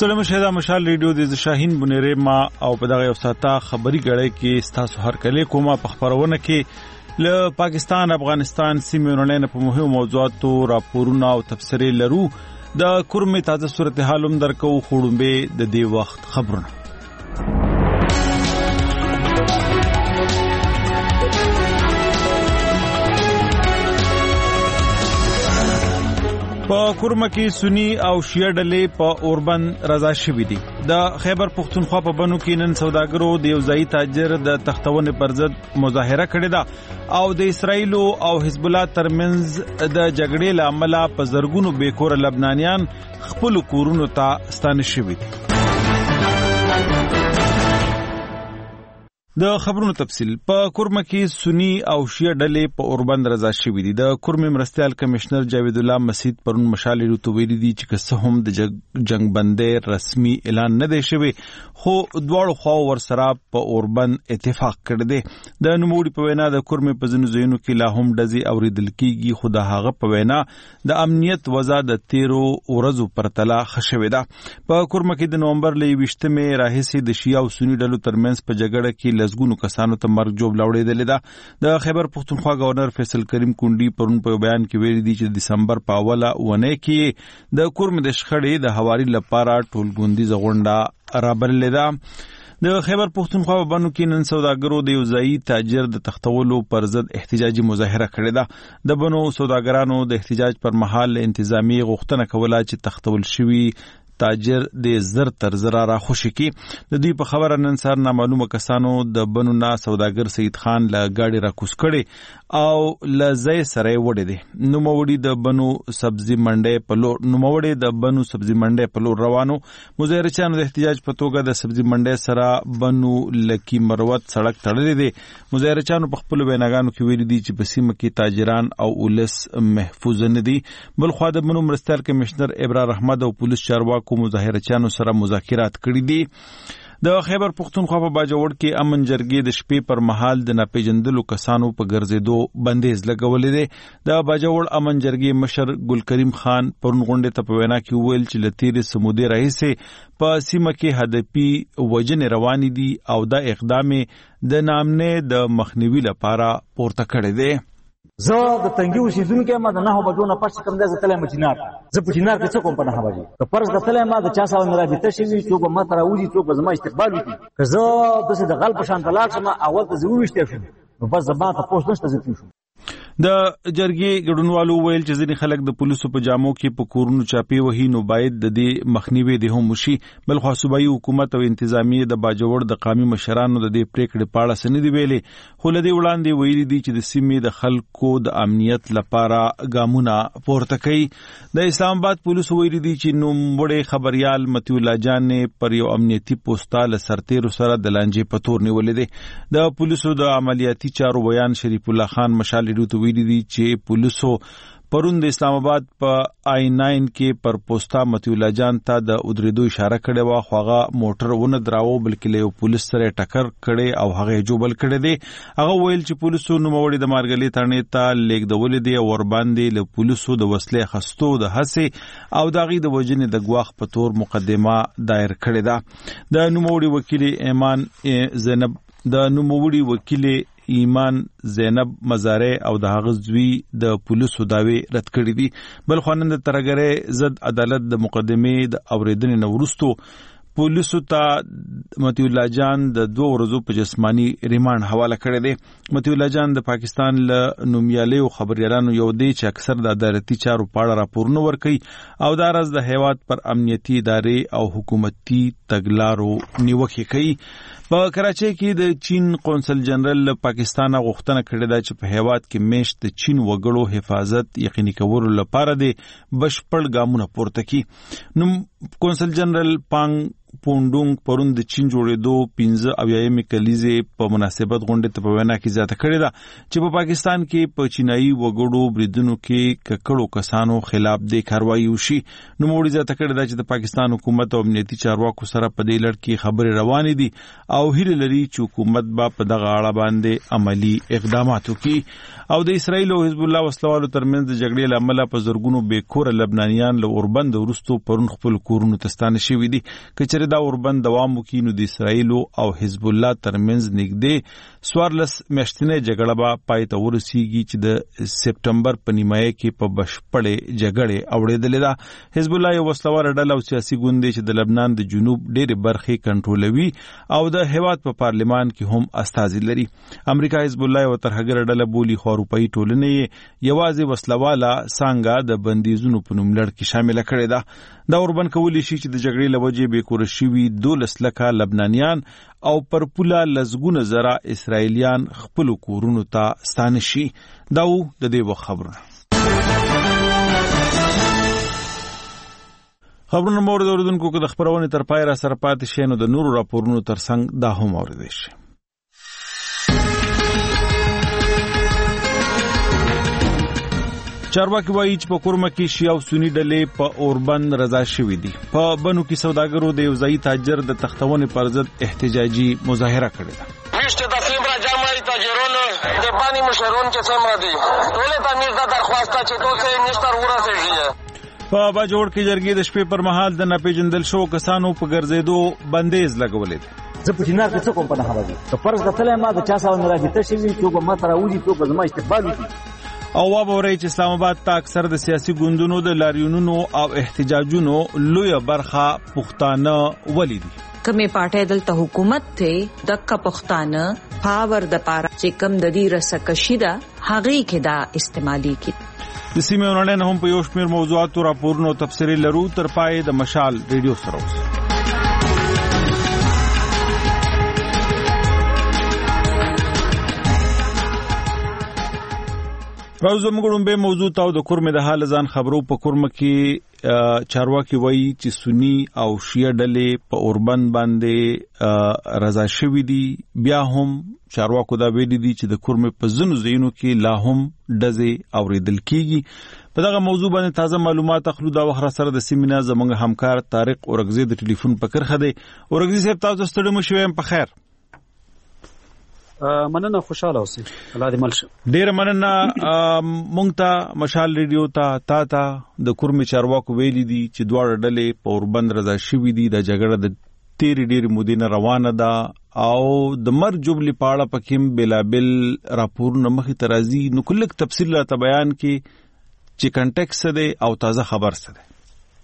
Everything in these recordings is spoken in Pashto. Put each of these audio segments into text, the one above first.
سلام شهدا مشال ریډیو د شاهین بنيره ما او په دغه وساته خبري غړې کې ستاسو هر کله کومه په خبرونه کې له پاکستان افغانستان سیمې نه په مهمو موضوعاتو راپورونه او تفسیري لرو د کورمه تازه صورتحال هم درکو خوړمبه د دې وخت خبرونه په کورمه کې سنی او شیعه ډلې په اوربند رضا شوي دي. د خیبر پختونخوا په بنو کې نن سوداګرو د یو ځای تاجر د تختونې پر ضد مظاهره کړې ده او د اسرایل او حزب الله ترمنځ د جګړې له امله په زرګونو بیکور لبنانیان خپل کورونو ته ستانه شوي دي. د خبرونو تفصیل په کورمه کې سنی او شیعه ډلې په اوربند رضا شوي دي. د کورمه مرستیال کمشنر جاوید الله مسعود پرون مشال ریډیو ویلي دي چې که څه هم د جنگ بندۍ رسمي اعلان نه دی شوی خو دواړو خواو ورسره په اوربند اتفاق کړی دی. د نوموړي په وینا د کورمه په ځینو ځایونو کې لا هم ډزې اوریدل کیږي خو د هغه په وینا د امنیت وضع د 13 ورځو پرتله ښه شوې ده. په کورمه کې د نومبر ل 20 راهیسې د شیعه او سنی ډلو ترمنځ په جګړه کې لزګونو کسانو ته مرګ جوړ لاوړېدل ده. د خیبر پختونخوا گورنر فیصل کریم کونډي پرون په بیان کې ویلي دي چې د دسمبر په اوله ونه کې د کورمه د شخړې د هواري لپاره ټولګوندیزه غونډه رابللې ده. د خیبر پختونخوا په بنو کې نن سوداګرو د یو ځای تاجر د تختولو پر ضد احتجاجي مظاهره کړې ده. د بنو سوداګرانو د احتجاج پر مهال انتظامی غوښتنه کوله چې تختول شوی تاجر د زر تر زر را خوشی کی. د دوی په خبره نن سار نامعلومه کسانو د بنو نا سوداګر سید خان له گاډي را کوس کړي او لزای سره وړي دي. نوموړي د بنو سبزی منډه په لور روانو. مظاهرچیانو د احتجاج په توګه د سبزی منډه سره بنو لکی مروت سړک تړلې دي. مظاهرچیانو په خپل ویناګانو کې ویلي دي چې په سیمه کې تاجران او ولس محفوظ نه دي. بل خو د بنو مرستیال کمشنر ابرار احمد او پولیس چارواکو مظاهرچیانو سره مذاکرات کړي دي. د خیبر پختونخوا په باجوړ کې امن جرګې د شپې پر مهال د ناپېژندلو کسانو په ګرځېدو بندیز لګولې دي. د باجوړ امن جرګې مشر ګل کریم خان پرون غونډې ته په وینا کې ویل چې له تیرې سمودې راهیسې په سیمه کې هدفي وژنې روانې دي او دا اقدام د نامنې د مخنیوي لپاره پورته کړی دی. زه د تنګي اوسیدونکو ما د 9 بجو نه پښه کوم د تلې مچینار زه پچینار کې څه کوم په 9 بجې که فرض د تلې ما د چا سره رابطه شي چې په ما تر اوږي څوک به زما استقبال وکړي که زه د غل په شان تلاړ شم اول ته زه وښته شم نو بس زما ته پوښتنه نشته زه شم. د جرګې ګډونوالو ویل چې ځینې خلک د پولیسو په جامو کې په کورونو چاپی وهي نو باید د دې مخنیوي د هم وشي. بل خو صوبایي حکومت او انتظامیه د باجوړ د قومي مشرانو د دې پریکړې په اړه سندې ویلې خو لدی وړاندې ویلي دي چې د سیمې د خلکو د امنیت لپاره ګامونه پورته کوي. د اسلام آباد پولیسو ویلي دي چې نوموړی خبريال متي الله جان پر یو امنیتي پوسټال سرتیرو سره د لانجې په تور نیولې دي. د پولیسو د عملیاتي چارو بیان شریف الله خان مشال ریډیو ویلي دي چې پولیسو پرون د اسلام آباد په I9 کې پر پوسټا متي الله جان ته د ودریدو اشاره کړې و خو هغه موټر ونه دراو بلکې له پولیس سره ټکر کړي او هغه جوبل کړي دي. هغه ویل چې پولیسو نوموړي د مارګلي تړنې ته لیکدول دي او ور باندې له پولیسو د وسلې خستو د هڅه او داغي د وجنې د غواخ په تور مقدمه دایر کړې ده. د نوموړي وکیل ایمان زینب مزاره او د هغه زوی د پولیسو داوی رد کړی دي. بل خوانند ترګره ضد عدالت د مقدمه د اوریدنې نورستو پولیسو ته متي الله جان د 2 ورځو په جسمانی ریماند حواله کړی دی. متي الله جان د پاکستان له نومیالي او خبريالانو یو دی چې اکثر د عدالتي چارو په اړه راپورونه ورکوي او دا راز د هیواد پر امنیتي ادارې او حکومتي تګلارو نیوکه کوي. په کراچۍ کې د چین قونسل جنرال پاکستان غوښتنه کړې ده چې په هیواد کې میشت د چین وګړو حفاظت یقیني کولو لپاره د بشپړ ګامونه پورته کړي. نو قونسل جنرال پانګ پونډونګ پرون د چین جوړېدو 15 کلیزې په مناسبت غونډې ته په وینا کې زیاته کړې ده چې په پاکستان کې په چینایي وګړو بریدونو کې ککړو کسانو خلاف د کاروایی وشي. نوموړي زیاته کړې ده چې د پاکستان حکومت او امنیتي چارواکو سره په دې لړ کې خبرې روانې دي او هیله لري چې حکومت به په دغه اړه باندې عملی اقدامات وکړي. او د اسرایل او حزب الله وسلوالو ترمنځ د جګړې له امله په زرګونو بېکوره لبنانیان له اوربند وروسته پرون خپل کورونو ته ستانه شوي دي. که چېرې دا اوربند دوام وکړي نو د اسرایل او حزب الله ترمنځ نږدې 14 میاشتنۍ جګړه به پای ته ورسیږي چې د سپټمبر په نیمایي کې په بشپړې جګړې اوړېدلې ده. حزب الله یو وسلوال ډله او سیاسي ګوند دی چې د لبنان د جنوب ډېرې برخې کنټرولوي او د هېواد په پارلمان کې هم استازي لري. امریکا حزب الله یو ترهګره ډله بولي خو اروپایي ټولنې یوازې وسلواله څانګه د بندیزونو په نوم لړ کې شامله کړې ده. دا اوربند کولی شي چې د جګړې له وجې بېکوره شوي 12 لکه لبنانیان او پر پوله لسګونه زره اسرائیلیان خپلو کورونو ته ستانه شي. دا و د دې وخت خبرونه. خبرونه مورد اوریدونکو که د خبرونې تر پای را سره پاتې شي نو د نورو راپورونو ترڅنګ دا هم اوریدلی شي. چارواکي وایي چې په کورمه کې شیعه او سني ډلې په اوربند رضا شوي دي. په بنو کې سوداګرو د یو ځایي تاجر د تختونې پر ضد احتجاجي مظاهره کړې ده. میشته د سیمرا جامعي تاجرونو د بانی مشرون چې سیمرا دي ټول ته میرزا درخواست چې توسه نشتر ورسېږي. په باجوړ کې جرګې د شپې پر مهال د ناپېژندل شوو کسانو په ګرځېدو بندیز لګولې ده. زه په چینار کې څه کوم په نه خبرې که فرض د تللی ما د چا سره مې رابطه شوي څوک به ما ته راوځي څوک به زما استقبال وکړي. او واورئ چې اسلام آباد ته اکثر د سیاسي ګوندونو د لاریونونو او احتجاجونو لویه برخه پښتانه ولې دي. کمې پارټۍ دلته حکومت ته دغه پښتانه پاور د پاره چې کم د دې رسکشي ده هغې کې دا استعمالي کی. د سیمې ونړۍ نه هم په یو شمېر موضوعاتو راپورونو او تبصرې لرو. تر پای د مشال ریډیو سره اوسئ. راوځو موږ به موضوع ته د کورمه د حال ځان خبرو. په کورمه کې چارواکي وایي چې سني او شیعه ډلې په اوربند باندې رضا شوي دي. بیا هم چارواکو دا ویلي دي چې د کورمه په ځینو ځایونو کې لا هم ډزې اوریدل کیږي. په دغه موضوع باندې تازه معلومات اخلو. دا وخت سره د سیمینار زموږ همکار طارق اورګزی د ټلیفون په کرخه دی. اورګزی صاحب تاسو ستړي مو شوئ په خیر؟ مننه، خوشاله اوسئ. الله دې مل شه. ډېر مننه. مونږ ته مشال ریډیو ته د کورمې چارواکو ویلي دي چې دواړه ډلې په اوربند رضا شوي دي. د جګړه د تیرې ډېرې مودې نه روانه ده او د مرګ جبلې په اړه پکې بېلابېل راپورونه مخې ته راځي. نو که لږ تفصیل راته بیان کړي چې کنټکس څه دی او تازه خبر څه دی.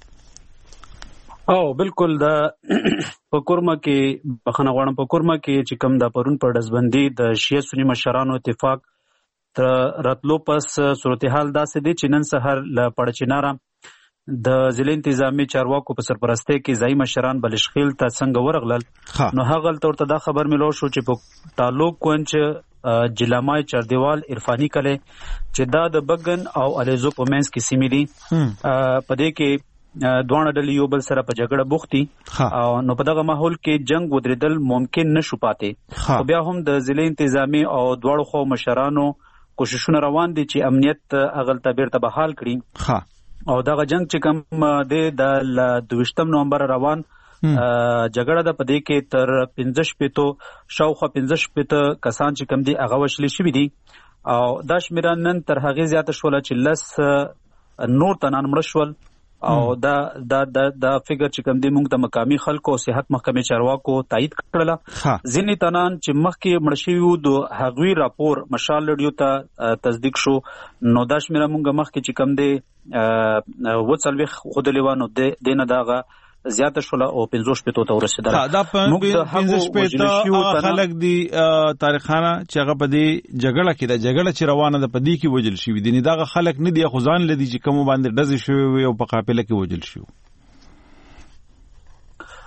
او بالکل دا په کورمه کې بخنه غواړم په کورمه کې چې کم دا پرون پر ډزبندي د شیعه سنی مشرانو اتفاق تر راتلو پس صورتحال داسې دی چې نن سحر له پړچیناره د ضلع انتظامی چارواکو په سرپرستۍ کې ځایي مشران بلشخیل ته څنګه ورغلل. نو هغه ته دا خبر ملو شو چې په تعلق کونچ جلامای چردیوال عرفانی کله چې دا د بګن او الیزو په منځ کې سیمې دي. په دې کې دوه ډلې یو بل سره په جګړه بوختي او نو په دغه ماحول کې جنگ ودرېدل ممکن نشو پاتې. خو بیا هم د ضلع انتظامی او دواړو خو مشرانو کوششونه روان دي چې امنیت اغل تبیر ته بحال کړي. او دغه جنگ چې کوم د 22 نومبر روان جګړه د پدې کې تر 15 شاوخوا 15 کسان چې کوم دي هغه وشلي شوي دي او دا شمیره نن تر هغه زیاته شول چې لس نور تنان مړ شول. او دا فګر چې کوم دی موږ د مقامی خلکو او صحت محکمې چارواکو تایید کړله. ځینې تنان چې مخکې مړ شوي وو د هغوی راپور مشال ریډیو ته تصدیق شو. نو دا شمیره موږ مخکې چې کوم دی 40 ښودلې وه نو دې نه دغه زیاته شوله او 50 ته ورسېدله. دا 50 خلک دي تاریخانه چې هغه په دې جګړه کې د جګړه چې روانه ده په دې کې وجل شوي دي. دغه خلک نه دي خو ځان لدي چې کوم باندې ډزې شوي وي او په قافله کې وجل شوي.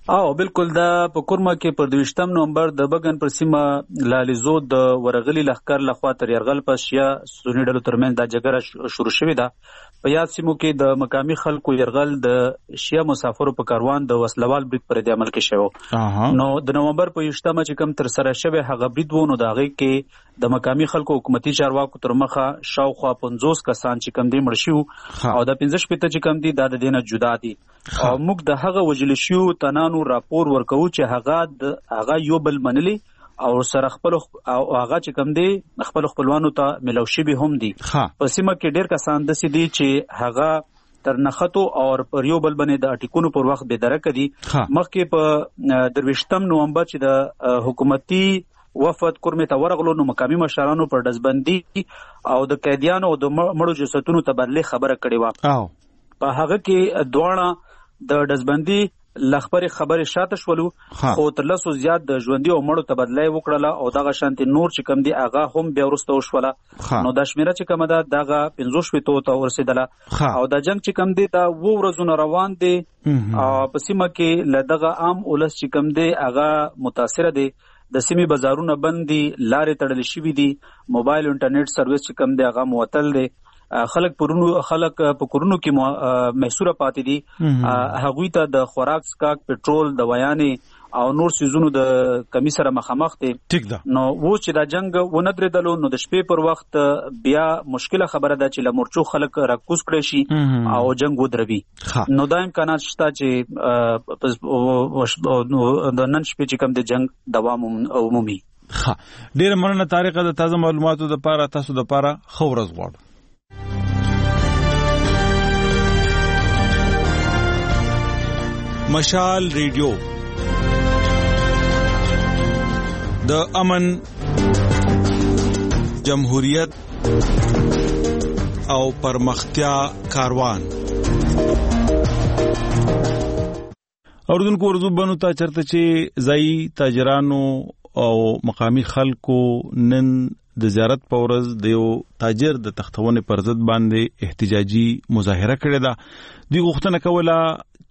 او بالکل دا په کورما کې پر 22 نومبر د بګن پر سیمه لالزو د ورغلي لخر لخوا تر يرغل پس یا سونی ډلو ترمن د جګړه شروع شوې ده په یاد سیمو کې د مقامی خلکو يرغل د شیا مسافرو په کاروان د وسلوال برید پر د عمل کې شوی نو د نومبر په 28 چې کم تر سره شوی هغه برید وونو د هغه کې د مقامی خلکو حکومتي چارواکو تر مخه شاوخوا 50 کسان چې کم دي مړ شو او د 15 پته چې کم دي د دینه جدا دي او موږ د هغه وجل شو تنانو راپور ورکو چې هغه یو بل منلي او سره خپل او هغه چې کم دي خپل خپلوانو ته ملو شي به هم دي په سیمه کې ډیر کسان د سې دي چې هغه تر نخاتو او پر یو بل باندې د اټیکونو پر وخت به درک دي مخکې په 23 نومبر چې د حکومتي وفد کورمه ته ورغلو نو مقامی مشرانو پر دزبندي او د قیدیانو او د مړو جسدونو تبادله خبره کړې و په هغه کې دوانه د دزبندي لخبر خبره شاته شولو خو تر لاسو زیات د ژوندۍ او مړو تبادله وکړه او دغه شانتي نور چې کم دي هغه هم بیا ورسته وشوله نو د شمیره چې کم ده دغه 15 ته ورسېدله او د جنگ چې کم دي دا و ورځونه روان دي په سیمه کې لدغه عام ولس چې کم دي هغه متاثر دي د سیمې بازارونه بندي لارې تړل شوې دي موبایل انټرنیټ سرویس چې کم دی هغه معطل دی خلک په کورونو کې محصوره پاتې دي هغوی ته د خوراک سکاک پټرول د ویانې او نور سيزونو د کمی سره مخامخ دي نو و چې دا جنگ ونه درېدلو نو د شپې پر وخت بیا مشکله خبره ده چې لمرچو خلک راکوس کړي شي او جنگ ودروي نو دا امکانات شته چې د نن شپې چې کم د جنگ دوام عمومي ډیر مننه طارق د تازه معلوماتو د پاره تاسو د پاره خو ورځ غواړم مشال ریډیو د امن جمهوریت او پرمختیا کاروان اوردونکو ورزو بنو تا چرته چې ځای تاجرانو او مقامی خلکو نن د زیارت په ورځ د یو تاجر د تختونې پر ضد باندې احتجاجي مظاهره کړې ده دوی غوښتنه کوله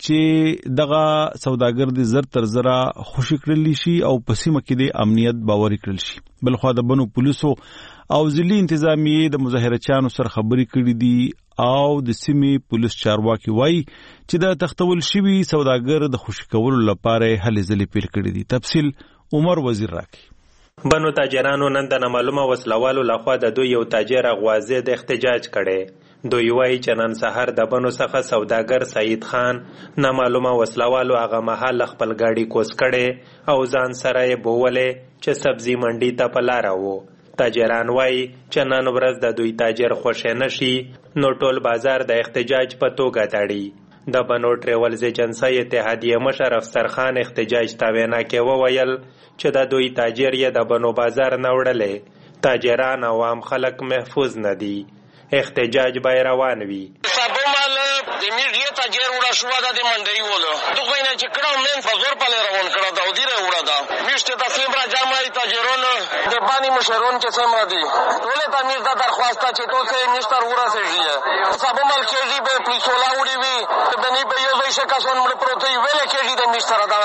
چې دغه سوداګر د زر تر زره خوشی کړل شي او په سیمه کې د امنیت باور کړل شي بلخو د بنو پولیسو او ځلې انتظامیه د مظاهرچیانو سره خبرې کړې دي او د سیمې پولیس چارواکي وایي چې د تختول شوی سوداګر د خوشی کولو لپاره هلې ځلې پیل کړې دي تفصیل عمر وزیر راکړي بنو تاجرانو نن د نامعلومه وسلوالو لخوا د دوی یو تاجر غوازی د احتجاج کړي دوی وایي چې نن سحر د بنو څخه سوداګر سعید خان نامعلومه وسلوالو هغه مهال خپل گاډي کوس کړي او ځان سره یې بوولې چې سبزی منډي ته په لاره وو تاجران وایي چې نن ورځ د دوی تاجر خوښ نشي نو ټول بازار د احتجاج په توګه تړي د بنو ټریولز ایجنسی اتحادیه مشر افسر خان احتجاج ته وینا کې وویل چې د دوی تاجر یې د بنو بازار نه وړلې تاجران او عام خلک محفوظ نه دي احتجاج به روان وي صابومال د میډیا تاجر وړه شو د منډي ولو دغه نه چې کړه من فزور په روان کړه دا ودیره وړه دا میشته تسلیم را جامعي تاجرون د بانی مشرون چې سم دي ټول ته میردا درخواست چې تو سه مستر ورسېږي صابومال کېږي به پولیسولا وړي وي بني به یو ځای شکاسون مړ پروتي ویل کېږي د مستر دا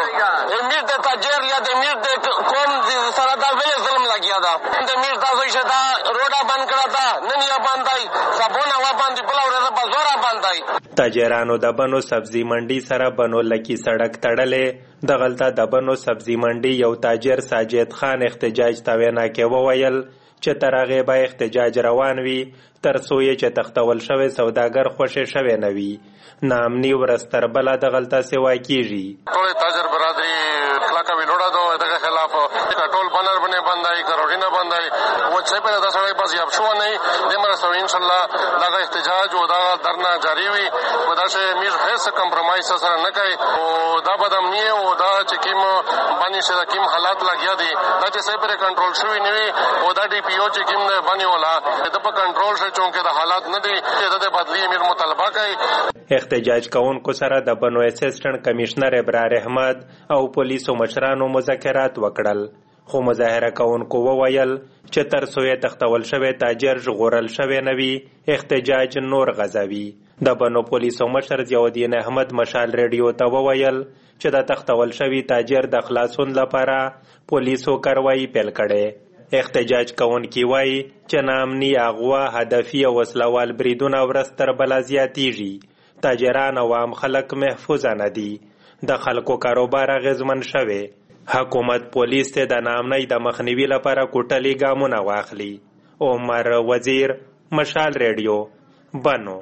یو میردا تاجر یا د میردا کوم سره دا ویل ظلم لګیا دا د میردا ځای شدا روډا بند کړه دا نن یا باندای صابونه و باندې بل ورځ بازار باندای تاجرانو د بنو سبزی منډي سره بنو لکی سړک تړلې د غلطه د بنو سبزی منډي یو تاجر ساجد خان احتجاج ته وینا کې وویل چې تر هغه به احتجاج روان وي تر څو یې چې تختول شوی سوداګر خوشی شوی نه وي نامني ورستر بل د غلطه سیوا کیږي ټول تاجر برادری کلاکا ویلوړه دو دغه خلاف ټول بنر بنه بندای کروڑینا بندای و چې په داسې ځای بس یاب شو نه د مرسته ان شاء الله دغه احتجاج او دغه درنا جاری وي و دا چې میر هیڅ کمپرمایز سره نه کوي او دا بدم نه او دا چې کیم باندې چې کیم حالات لګیا دي دا چې سې پر کنټرول شوی نه وي او دا ډي پی او چې کیم نه باندې ولا د په کنټرول شې چونکه د حالات نه دي د بدلی میر مطالبه کوي احتجاج کوونکو سره د بنو اسسټنټ کمشنر ابرار احمد او پولیسو مشرانو مذاکرات وکړل خو مظاهره کوونکو وویل چې تر څو یې تختول شوی تاجر ژغورل شوی نه وي احتجاج نور غځوي د بنو پولیسو مشر ضیاءالدین احمد مشال ریډیو ته وویل چې د تختول شوي تاجر د خلاصون لپاره پولیسو کاروایی پیل کړې. احتجاج کوونکي وایي چې ناامني، اغوا، هدفي او وسلوال بریدونه ورځ تر بله زیاتیږي. تاجران او عام خلک محفوظ نه دي. د خلکو کاروبار اغیزمن شوی. حکومت پولیس ته د ناامنۍ د مخنیوي لپاره کوټلي ګامونه واخلي. عمر وزیر، مشال ریډیو، بنو.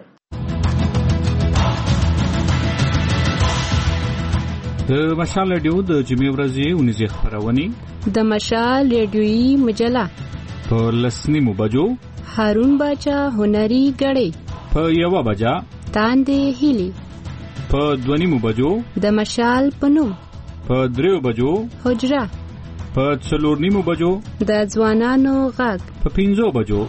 د مشال ریډیو د جمعې ورځې اونیزې خپرونې د مشال ریډیویي مجله په 10 بجو هارون باچا هنري غړې په 1 بجا تاندې هیلي په 2 بجو د مشال پنوم په 3 بجو حجره په 4 بجو د ځوانانو غږ په 5 بجو.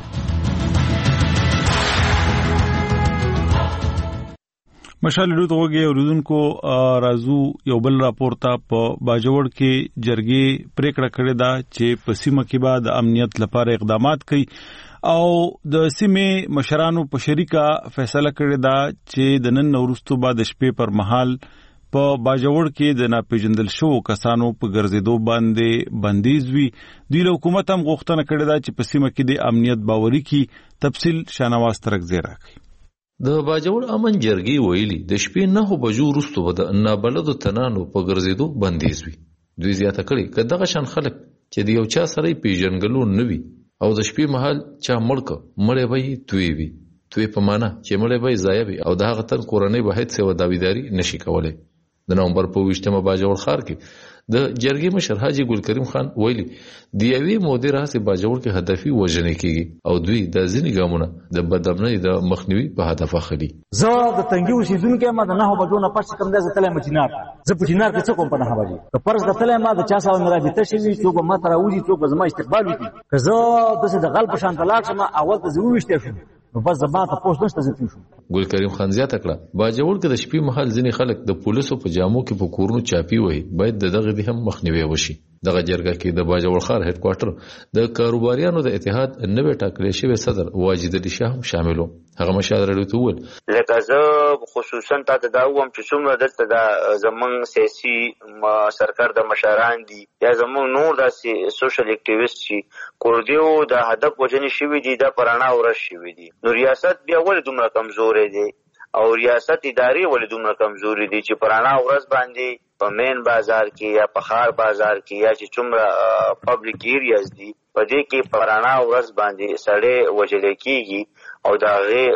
مشال ریډیو ته وګورئ اوریدونکو. راځو یو بل راپور ته. په باجوړ کې جرګې پریکړه کړې ده چې په سیمه کې به د امنیت لپاره اقدامات کوي او د سیمې مشرانو په شریکه فیصله کړې ده چې د نن وروسته بعد شپې پر مهال په باجوړ کې د ناپېژندل شوو کسانو په ګرځېدو باندې بندیز وي. دوی له حکومت هم غوښتنه کړې ده چې په سیمه کې د امنیت باوري کی. تفصیل شاهنواز ترکزی راکړي. د باجوړ امن جرګې ویلي د شپې 9 بجو وروسته به د نابلدو تنانو په ګرځېدو بندیز وي. دوی زیاته کړي که دغه شان خلک چې د یو چا سره پیژنګلو نه وي او د شپې مهال چا مړی به یې توی وي. توی په معنا چې مړی به یې ضایع وي او د هغه تن کورنۍ به هیڅ یوه داویداري نشي کولی. د نومبر په 20 باجوړ ښار کې د جرګې مشر حاجي ګل کریم خان ویلي د یوې مودې راهیسې باجوړ کې هدفي وژنې کېږي او دوی د ځینې ګامونه د بدامنۍ د مخنیوي په هدف اخلي. زه د تنګي اوسېدونکی یم. د 9 بجو نه پس کوم دی زه تللی یم چینار. زه په چینار کې څه کوم په 9 بجې؟ که فرض د تللی یم د چا سره مې رابطه شوي، څوک به ما ته راوځي، څوک به زما استقبال وکړي. که زه داسې د غل په شان ته لاړ شم اول ته زه وویشتی شم نو بس زما ته پوس نشته، زه تللی شم. ګل کریم خان زیاته کړه باجوړ کې د شپې مهال ځینې خلک د پولیسو په جامو کې په کورونو چاپی وهي، باید د دغه هم مخنیوی وشي. دغه جرګه کې د باجوړ ښار هډ کوارټر د کاروباریانو د اتحاد نوې ټاکلې شوی صدر واجد علي شاه هم شامل و. هغه مشال ریډیو ته وویل لکه زه خصوصا تاته دا وایم چې څومره دلته د زمونږ سیاسي سرکار د مشران دي یا زمونږ نور داسې سوشل اکټیویسټ چې کوردیو د هدف وجنې شوي دي د پرانا ورځ شوي دي. نو ریاست بیا ولې دومره کمزورې دی او ریاست ادارې ولې دومره کمزورې دي چې پرانا ورځ باندې په مین بازار کې یا په ښار بازار کې یا چې څومره پبلک ایریاز دي په دې کې پرانا ورځ باندې سړی وژل کېږي او د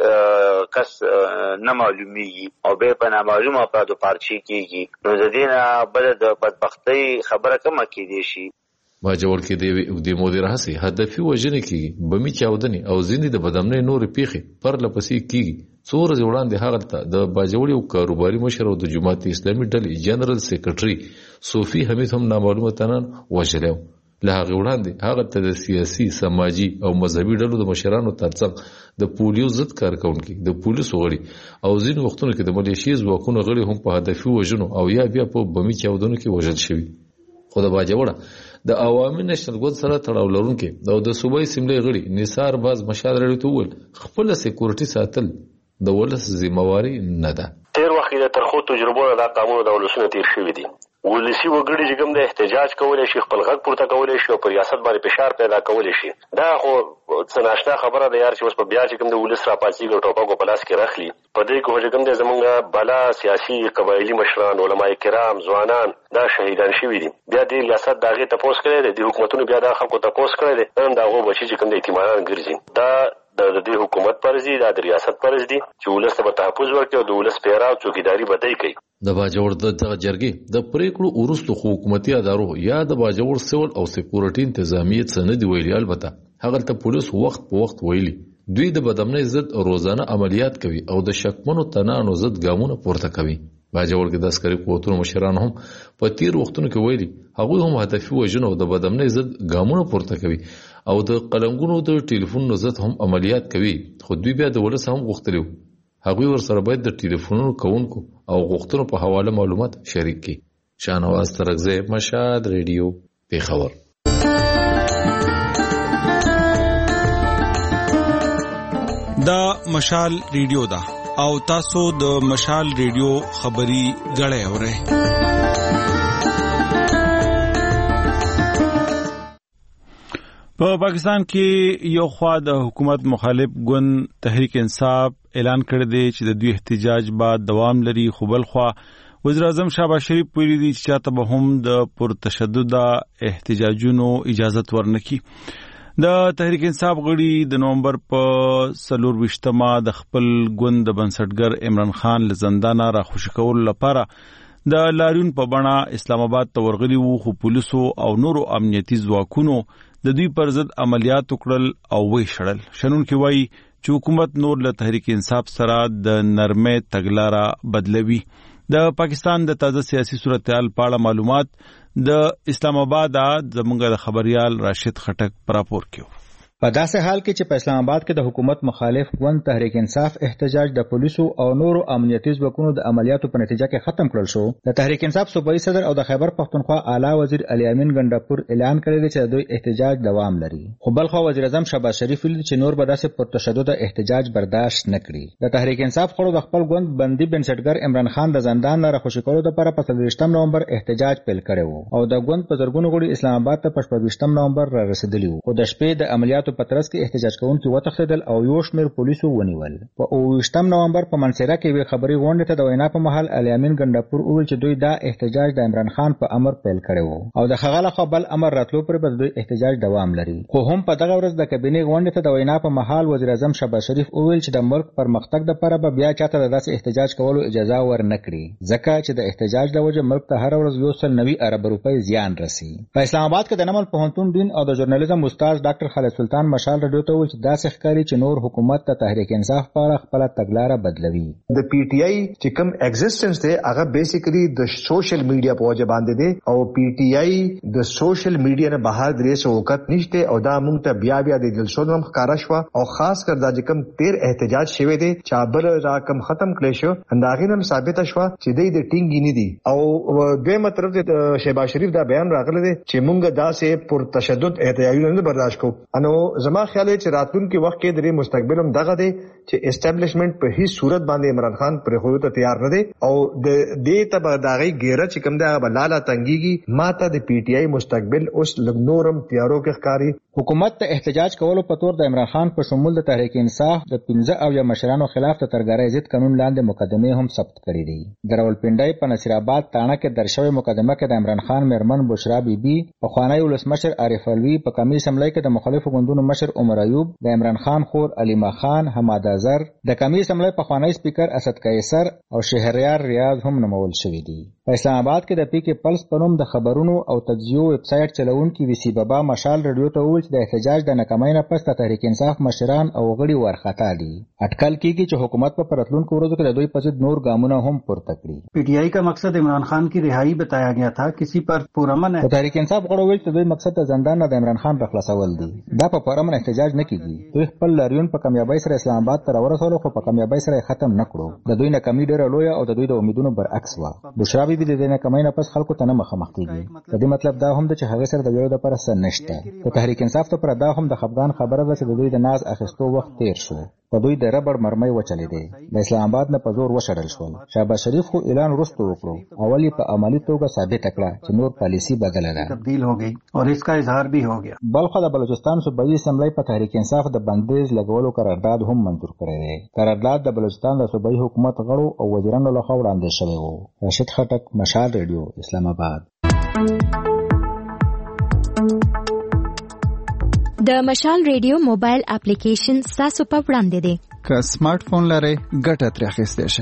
هغې کس نه معلومیږي او بیا په نامعلومه افرادو پارچې کېږي. نو د دې نه بله د بدبختۍ خبره کمه کېدی شي. باجوړ کې د مودې راهیسې هدفي وژنې کېږي، بمي چاودنې او ځینې د بدامنۍ نورې پیښې پرله پسې کېږي. څو ورځې وړاندې هغه د باجوړ یو کاروباري مشر او د جماعت اسلامي ډلې جنرال سیکرټري صوفي حمید هم نامعلومه تنان وژلی و. له هغې وړاندې هغه ته د سیاسي، سماجي او مذهبي ډلو د مشرانو ترڅنګ د پولیو ضد کارکوونکي، د پولیسو غړي او ځینې وختونو کې د ملیشیې ځواکونو غړي هم په هدفي وژنو او یا بیا په بمي چاودنو کې وژل شوي. خو د باجوړه د عوامي نېشنل ګوند سره تړاو لرونکي او د صوبایي اسمبلۍ غړي نثار باز مشال ریډیو ته وویل خپله سیکورټي ساتل د ولس ذمہواري نه ده. تیر وخت د ترخو تجربو دا قانون د ولسونو تیر شوي دي. ولسی وګړي چې کوم د احتجاج کولی شي، خپل غږ پورته کولی شي او پر ریاست باندې فشار پیدا کولی شي. دا خو څه ناشنا خبره ده یار چې اوس په بیا چې کوم د ولس راپاڅېږي او ټوپک په لاس کې راخلي. په دې کې خو چې کوم دی زمونږ بلا سیاسي قبایلي مشران، علما کرام، ځوانان دا شهیدان شوي دي. بیا دې ریاست د هغې تپوس کړی دی، د حکومتونو بیا دا خلکو تپوس کړی دی. نن د هغو بچي چې کوم د یتیمانان ګرځي. دا د دې حکومت فرض دی، دا د ریاست فرض دی چې ولس ته به تحفظ ورکړي او د ولس پیرا او څوکیداري به دی کوي. د باجوړ دغه جرګې د پریکړو وروسته خو حکومتي ادارو یا د باجوړ سیول او سکیورټي انتظامیه څه نه دی ویلي. البته هغه ته پولیس وخت په وخت ویلي دوی د بدامنۍ ضد روزانه عملیات کوي او د شکمنو تنانو ضد ګامونه پورته کوي. باجوړ کې د عسکري قوتونو مشران هم په تیر وختونو کې ویلي هغوی هم هدفي وژنو او د بدامنۍ ضد ګامونه پورته کوي او د قلنګونو د ټلیفونونو ضد هم عملیات کوي. خو دوی بیا د ولس هم غوښتلي هغوی ورسره باید د ټلیفونونو کوونکو او غوښتنو په حواله معلومات شریک کړي. شاهنواز ترکزی، مشال ریډیو، پېښور. دا مشال ریډیو ده او تاسو د مشال ریډیو خبري غړې اورئ. په پاکستان کې یو خوا د حکومت مخالف ګوند تحریک انصاف اعلان کړی دی چې د دوی احتجاج به دوام لري، خو بل خوا وزیر اعظم شهباز شریف ویلي دي چې چاته به هم د پرتشدد احتجاجونو اجازت ورنکړي. د تحریک انصاف غړي د نومبر په 24مه د خپل ګوند د بنسټګر عمران خان له زندانه راخوشي کولو لپاره د لاریون په بڼه اسلام آباد ته ورغلي وو، خو پولیسو او نورو امنیتي ځواکونو د دوی پر ضد عملیات وکړل او وی شړل. شنونکي وایي چې حکومت نور له تحریک انصاف سره د نرمۍ تګلاره بدلوي. د پاکستان د تازه سیاسي صورتحال په اړه معلومات د اسلام آباد زموږ د خبريال راشد خټک پر راپور کړو. په داسې حال کې چې په اسلام آباد کې د حکومت مخالف ګوند تحریک انصاف احتجاج د پولیسو او نورو امنیتي ځواکونو د عملیاتو په نتیجه کې ختم کړل شو، د تحریک انصاف صوبایي صدر او د خیبر پختونخوا اعلی وزیر علي امین ګنڈاپور اعلان کړی دی چې دوی احتجاج دوام لري. خو بل خو وزیر اعظم شهباز شریف ویلي چې نور به داسې پرتشدد احتجاج برداشت نه کړي. د تحریک انصاف خړو د خپل ګوند بندي بنسټګر عمران خان د زندان نه راخوشي کولو لپاره په 23 نومبر احتجاج پیل کړی وو او د ګوند په زرګونو غړي اسلام آباد ته په 28 نومبر را رسیدلی وو. خو د شپې د عملیاتو په ترڅ کې احتجاج کوونکي وتښتېدل او یو شمېر پولیسو ونیول. په 28 نومبر په منصیره کې وی خبري غونډه ته د وینا په محل علي امین ګنڈاپور وویل چې دوی دا احتجاج د عمران خان په امر پیل کړی وو او د هغه له خوا بل امر راتلو پر به دوی احتجاج دوام لري. خو هم په دغه ورځ د کابینې غونډه ته د وینا په محل وزیر اعظم شهباز شریف وویل چې د ملک پرمختګ لپاره به بیا چاته داسې احتجاج کولو اجازه ورنکړي، ځکه چې د احتجاج د وجه ملک ته هر ورځ 190 ارب روپۍ زیان رسي. په اسلام آباد کې د نمل پوهنتون دین او د ژورنالیزم استاد ډاکټر خالد سلطان مشال رادیو ته وویل چې داسې ښکاري چې نور حکومت ته تحریک انصاف په اړه خپل تګلاره بدلوي. د پی ټی آی چې کوم ایگزیسټنس دی هغه بیسیکلی د سوشل میډیا په وجه باندې دی او پی ټی آی د سوشل میډیا نه بهر درې سو وخت نشته او دا مونږ ته بیا د جلسو هم ښکارا شو او خاص کر دا چې کوم تیر احتجاج شوی دی چابل راکم ختم کړي شو انداغین هم ثابت شو چې د ټینګ نه دي او دویمه طرف ته شهباز شریف دا بیان راغلی دی چې مونږ داسې پر تشدد احتجاجونه نه برداشت کوو. انو زما خیال دی چې راتلونکي وخت کې د مستقبل هم دغه دی چې اسټابلیشمنت په هیڅ صورت باندې عمران خان پر خو ته تیار نه دی او د دې ته داغي ګیره چې کوم دا بلاله تنګيږي ماته د پی ټی آی مستقبل اوس لګنورم تیارو کې ښکاری. حکومت ته احتجاج کولو په تور د عمران خان په شمول د تحریک انصاف د 15 او یا مشرانو خلاف د ترګرۍ ضد قانون لاندې مقدمه هم ثبت کړې دي. د راولپنډۍ په نصیر آباد تانه کې درشوي مقدمه کې د عمران خان مرمن بشرا بیبي په خوانی ولسمشر عارف علوي په کمیس حمله کې د مخالفو ګوندونو مشر عمر ایوب د عمران خان خور علیما خان حماد ازر د کمیس حمله په خوانی سپیکر اسد قیصر او شهریار ریاض هم نمول شوې دي. په اسلام آباد کې د پی کې پلس په نوم د خبرونو او تجزیو ویب سایټ چلوونکي وسی بابا مشال رادیو ته وویل چې د احتجاج د ناکامۍ نه پس د تحریک انصاف مشران او غړي ورخطا دي. اټکل کیږي چې حکومت په راتلونکو ورځو کې د دوی په ضد نور ګامونه هم پورته کړي. پی ټی آئی کا مقصد عمران خان کی رہائی بتایا گیا تھا، کسی پر پرامن ہے. تحریک انصاف غړو ویل چې دوی مقصد د زندان نه د عمران خان راخلاصول دي. دا په پرامن احتجاج نه کیږي. دوی خپل لاریون په کامیابی سره اسلام آباد ته ورسول خو په کامیابی سره ختم نکړو. د دوی ناکامي ډېره لویه او د دوی د امیدونو برعکس و. بشرا بیبي د دې ناکامۍ نه پس خلکو ته نه مخامخ کیږي. د دې مطلب دا هم د چې هغه سره د ویلو لپاره څه نشته. د تحریک انصاف ته پر دا هم د خفګان خبره ده چې د دوی د ناز اخیستو وخت تیر شو. په دوی د ربړ مرمۍ وچلې دي. د اسلام آباد نه په زور وشړل شول. شهباز شریف خو اعلان وروسته وکړو، اولی په عملی توګه ثابت کړه چې نور پالیسی بدله ده، تبدیل हो गई और इसका इजहार भी हो गया. بلخ د بلوچستان صوبایي اسمبلی په تحریک انصاف د بندیز لګولو قرارداد هم منظور کړی دی. قرارداد د بلوچستان د صوبایي حکومت غړو او وزیرانو لخوا وړاندې شوی و. راشد خټک، مشال ریډیو، اسلام آباد. د مشال ریډیو موبایل اپلیکیشن تاسو په وړاندې دی. که سمارټ فون لرئ ګټه ترې اخیستی شئ.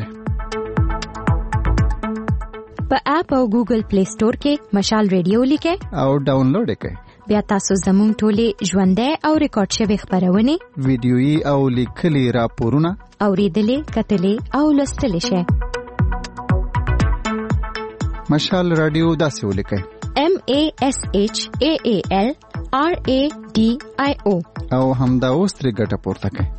په اپ او ګوګل پلی سٹور کې مشال ریډیو لیکئ او ډاونلوډ یې کړئ. بیا تاسو زموږ ټولې ژوندۍ او ریکارډ شوې خبرونه، ویډیويي او لیکلي راپورونه اوریدلې، کتلې او لوستلې شئ. مشال رادیو داسې ولیکئ: MASHAALRADIO او همدا اوس ترې ګټه پورته کړئ.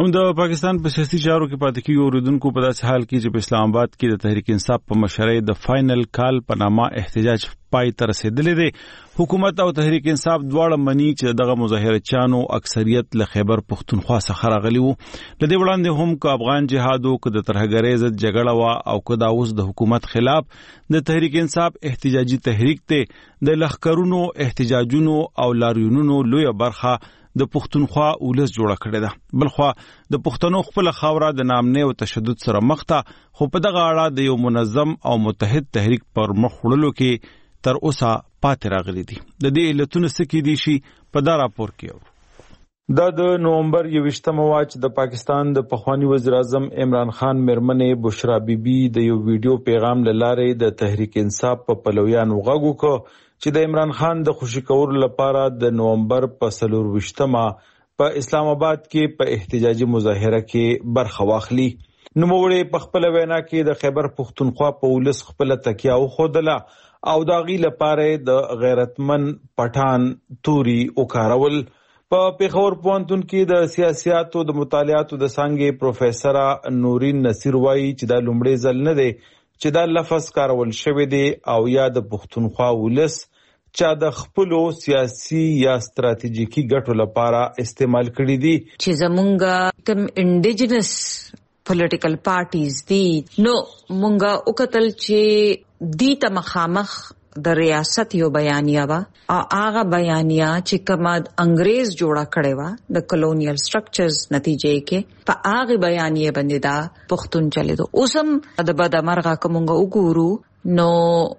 هم د پاکستان په سیاسي چارو کې پاتې کیږي اوریدونکو په داسې حال کې چې په اسلام آباد کې د تحریک انصاف په مشرۍ د فائنل کال په نامه احتجاج پای ته رسیدلی دی. حکومت او تحریک انصاف دواړه مني چې دغه مظاهره چانو اکثریت له خیبر پختونخوا څخه راغلي وو. د دې وړاندې هم که افغان جهاد او که د ترهګرۍ ضد جګړه وا او که دا اوس د حکومت خلاف د تحریک انصاف احتجاجي تحریک ته د لخرونو احتجاجونو او لاریونونو لویه برخه د پختونخوا ولس جوړه کړې ده. بلخوا د پښتنو خپل خاوره د نامنې او تشدد سره مخ ته، خو په دغه اړه د یو منظم او متحد تحریک پر مخ وړلو کې تر اوسه پاتې راغلي دي. د دې علتونه څه کېدای شي په دا راپور کې اورو. دا د نومبر 21مه وا چې د پاکستان د پخوانی وزیر اعظم عمران خان میرمنې بشرا بیبي د یو ویډیو پیغام له لارې د تحریک انصاف په پلویانو غږ وکړ چې د عمران خان د خوشي کولو لپاره د نومبر په 24مه په اسلام آباد کې په احتجاجي مظاهره کې برخه واخلي. نوموړي په خپل وینا کې د خیبر پختونخوا په ولس خپل تکیه وښودله او د هغې لپاره د غیرتمن پټان توري وکارول. په پېښور پوهنتون کې د سیاسیاتو د مطالعاتو د څانګې پروفیسره نورین نصیر وایي چې دا لومړی ځل نه دی چې دا لفظ کارول شوی دی او یا د پختونخوا ولس چا د خپلو سیاسي یا ستراتیژیکي ګټو لپاره استعمال کړي دي. چې زمونږ کم انډیجنس پولیټیکل پارټیز دي نو مونږه وکتل چې دی ته مخامخ د ریاست یو بیانیه وا او هغه بیانیه چې کوم انګريز جوړه کړي وا د کلونیل سټرکچرز نتیجې کې په هغه بیانیه باندې دا پښتون چلے دو اوسم د بد مرغه کومګه وګورو نو